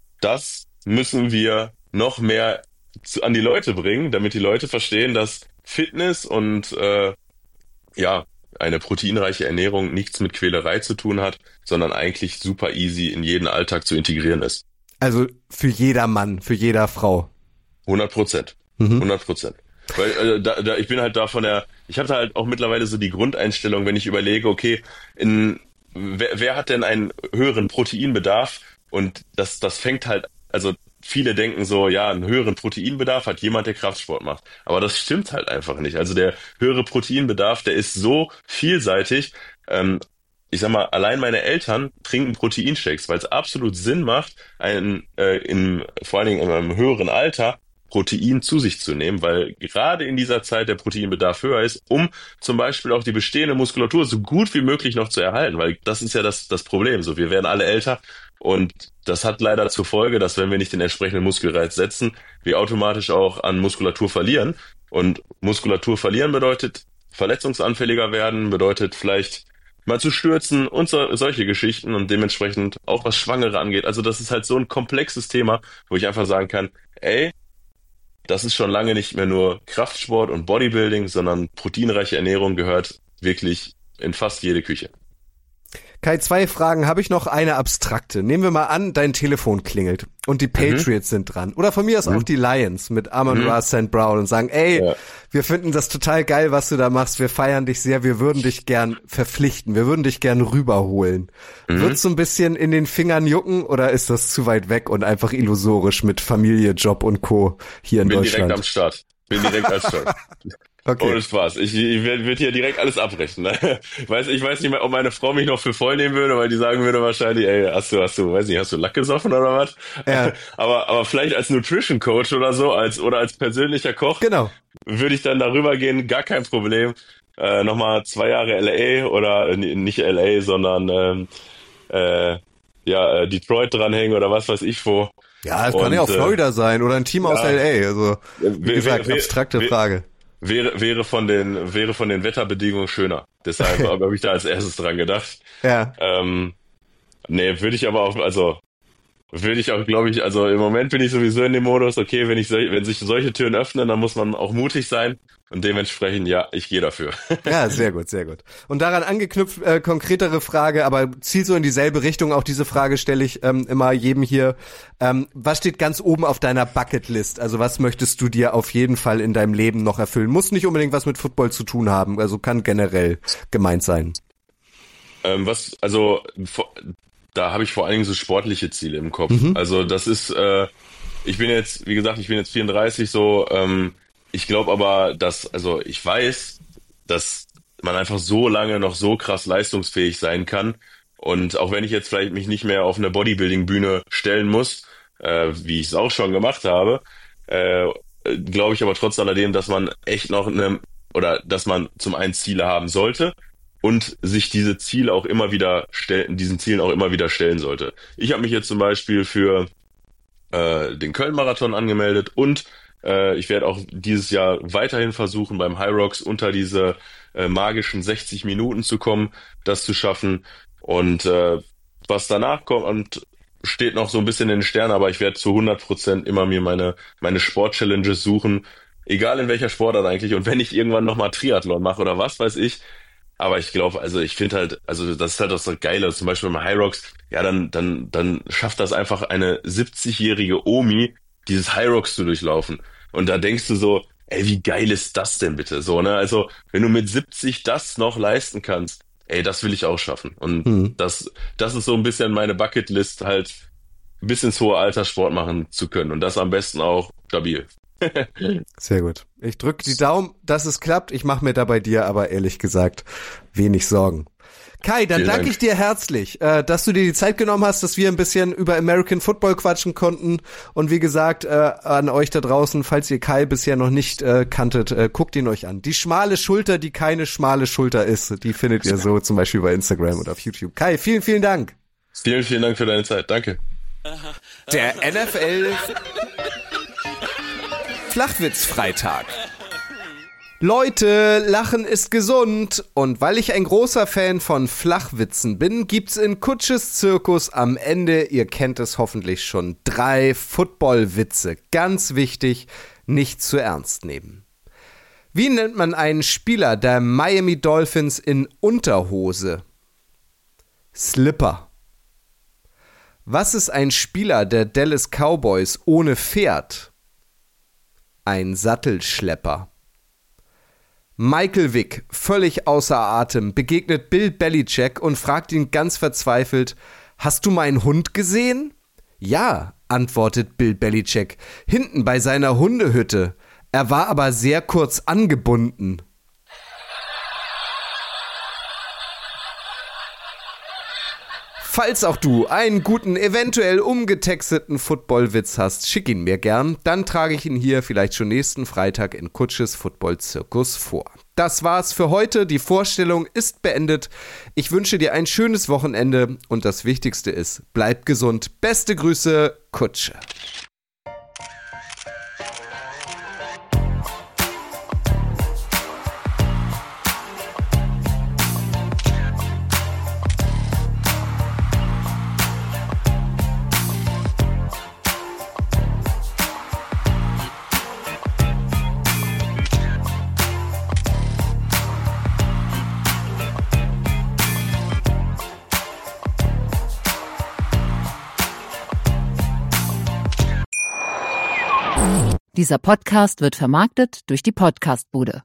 Das müssen wir noch mehr zu, an die Leute bringen, damit die Leute verstehen, dass Fitness und äh, ja, eine proteinreiche Ernährung nichts mit Quälerei zu tun hat, sondern eigentlich super easy in jeden Alltag zu integrieren ist. Also für jeder Mann, für jeder Frau. hundert Prozent. Mhm. hundert Prozent. Weil äh, da, da, ich bin halt da von der, ich habe halt auch mittlerweile so die Grundeinstellung, wenn ich überlege, okay, in, wer, wer hat denn einen höheren Proteinbedarf? Und das, das fängt halt, also viele denken so, ja, einen höheren Proteinbedarf hat jemand, der Kraftsport macht. Aber das stimmt halt einfach nicht. Also der höhere Proteinbedarf, der ist so vielseitig. Ähm, ich sag mal, allein meine Eltern trinken Proteinshakes, weil es absolut Sinn macht, einen, äh, in, vor allen Dingen in einem höheren Alter Protein zu sich zu nehmen, weil gerade in dieser Zeit der Proteinbedarf höher ist, um zum Beispiel auch die bestehende Muskulatur so gut wie möglich noch zu erhalten, weil das ist ja das, das Problem. So, wir werden alle älter und das hat leider zur Folge, dass wenn wir nicht den entsprechenden Muskelreiz setzen, wir automatisch auch an Muskulatur verlieren. Und Muskulatur verlieren bedeutet verletzungsanfälliger werden, bedeutet vielleicht mal zu stürzen und so, solche Geschichten und dementsprechend auch was Schwangere angeht. Also das ist halt so ein komplexes Thema, wo ich einfach sagen kann, ey, das ist schon lange nicht mehr nur Kraftsport und Bodybuilding, sondern proteinreiche Ernährung gehört wirklich in fast jede Küche. Kai, zwei Fragen habe ich noch, eine abstrakte. Nehmen wir mal an, dein Telefon klingelt und die Patriots sind dran. Oder von mir aus auch die Lions mit Amon-Ra Saint Brown und sagen, ey, Ja. wir finden das total geil, was du da machst. Wir feiern dich sehr. Wir würden dich gern verpflichten. Wir würden dich gern rüberholen. Wird's so ein bisschen in den Fingern jucken oder ist das zu weit weg und einfach illusorisch mit Familie, Job und Co. hier in Bin Deutschland? direkt am Start. Bin direkt am Start. Okay. Ohne Spaß. Ich, ich würde hier direkt alles abbrechen. Ne? Weiß, ich weiß nicht mehr, ob meine Frau mich noch für voll nehmen würde, weil die sagen würde wahrscheinlich, ey, hast du, hast du, weiß nicht, hast du Lack gesoffen oder was? Ja. Aber, aber vielleicht als Nutrition Coach oder so, als, oder als persönlicher Koch, Genau. würde ich dann darüber gehen, gar kein Problem. Äh, nochmal zwei Jahre L A oder äh, nicht L A, sondern ähm, äh, ja, äh, Detroit dranhängen oder was weiß ich wo. Ja, es kann Und, ja auch äh, Florida sein oder ein Team aus ja. L A. Also, wie Wär- gesagt, wär- abstrakte wär- Frage. Wäre, wäre von den, wäre von den Wetterbedingungen schöner. Deshalb habe ich da als erstes dran gedacht. Ja. Ähm, nee, würde ich aber auch, also, würde ich auch, glaube ich, also im Moment bin ich sowieso in dem Modus, okay, wenn ich, sol- wenn sich solche Türen öffnen, dann muss man auch mutig sein. Und dementsprechend, ja, ich gehe dafür. Ja, sehr gut, sehr gut. Und daran angeknüpft, äh, konkretere Frage, aber zielt so in dieselbe Richtung. Auch diese Frage stelle ich ähm, immer jedem hier. Ähm, was steht ganz oben auf deiner Bucketlist? Also was möchtest du dir auf jeden Fall in deinem Leben noch erfüllen? Muss nicht unbedingt was mit Football zu tun haben, also kann generell gemeint sein. Ähm, was, also, vor- da habe ich vor allen Dingen so sportliche Ziele im Kopf. Also das ist, äh, ich bin jetzt, wie gesagt, ich bin jetzt vierunddreißig so, ähm, ich glaube aber, dass, also ich weiß, dass man einfach so lange noch so krass leistungsfähig sein kann. Und auch wenn ich jetzt vielleicht mich nicht mehr auf eine Bodybuilding-Bühne stellen muss, äh, wie ich es auch schon gemacht habe, äh, glaube ich aber trotz alledem, dass man echt noch eine, oder dass man zum einen Ziele haben sollte und sich diese Ziele auch immer wieder stellen, diesen Zielen auch immer wieder stellen sollte. Ich habe mich jetzt zum Beispiel für äh, den Köln-Marathon angemeldet und äh, ich werde auch dieses Jahr weiterhin versuchen, beim Hyrox unter diese äh, magischen sechzig Minuten zu kommen, das zu schaffen. Und äh, was danach kommt, steht noch so ein bisschen in den Sternen, aber ich werde zu hundert Prozent immer mir meine meine Sport-Challenges suchen, egal in welcher Sportart eigentlich. Und wenn ich irgendwann nochmal Triathlon mache oder was weiß ich, aber ich glaube, also ich finde halt, also das ist halt auch so geil, zum Beispiel beim Hyrox, ja, dann dann dann schafft das einfach eine siebzigjährige Omi, dieses Hyrox zu durchlaufen. Und da denkst du so, ey, wie geil ist das denn bitte? So, ne? Also, wenn du mit siebzig das noch leisten kannst, ey, das will ich auch schaffen. Und hm. das das ist so ein bisschen meine Bucketlist, halt bis ins hohe Alter Sport machen zu können. Und das am besten auch stabil. Sehr gut. Ich drücke die Daumen, dass es klappt. Ich mache mir da bei dir aber ehrlich gesagt wenig Sorgen. Kai, dann danke Dank. ich dir herzlich, äh, dass du dir die Zeit genommen hast, dass wir ein bisschen über American Football quatschen konnten. Und wie gesagt, äh, an euch da draußen, falls ihr Kai bisher noch nicht äh, kanntet, äh, guckt ihn euch an. Die schmale Schulter, die keine schmale Schulter ist, die findet ihr so zum Beispiel bei Instagram oder auf YouTube. Kai, vielen, vielen Dank. Vielen, vielen Dank für deine Zeit. Danke. Der N F L Flachwitz-Freitag. Leute, Lachen ist gesund. Und weil ich ein großer Fan von Flachwitzen bin, gibt's in Kutsches Zirkus am Ende, ihr kennt es hoffentlich schon, drei Football-Witze. Ganz wichtig, nicht zu ernst nehmen. Wie nennt man einen Spieler der Miami Dolphins in Unterhose? Slipper. Was ist ein Spieler der Dallas Cowboys ohne Pferd? Ein Sattelschlepper. Michael Vick, völlig außer Atem, begegnet Bill Belichick und fragt ihn ganz verzweifelt, hast du meinen Hund gesehen? Ja, antwortet Bill Belichick, hinten bei seiner Hundehütte. Er war aber sehr kurz angebunden. Falls auch du einen guten, eventuell umgetexteten Footballwitz hast, schick ihn mir gern. Dann trage ich ihn hier vielleicht schon nächsten Freitag in Kutsches Football-Zirkus vor. Das war's für heute. Die Vorstellung ist beendet. Ich wünsche dir ein schönes Wochenende und das Wichtigste ist, bleib gesund. Beste Grüße, Kutsche. Dieser Podcast wird vermarktet durch die Podcastbude.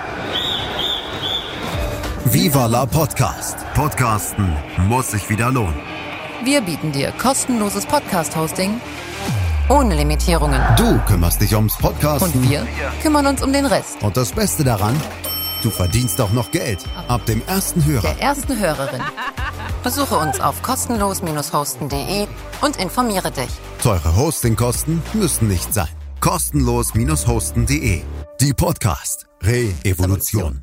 Viva la Podcast. Podcasten muss sich wieder lohnen. Wir bieten dir kostenloses Podcast-Hosting ohne Limitierungen. Du kümmerst dich ums Podcasten. Und wir kümmern uns um den Rest. Und das Beste daran, du verdienst auch noch Geld. Ab dem ersten Hörer. Der ersten Hörerin. Besuche uns auf kostenlos hosten punkt de und informiere dich. Teure Hostingkosten müssen nicht sein. kostenlos hosten punkt de. Die Podcast Re-Evolution.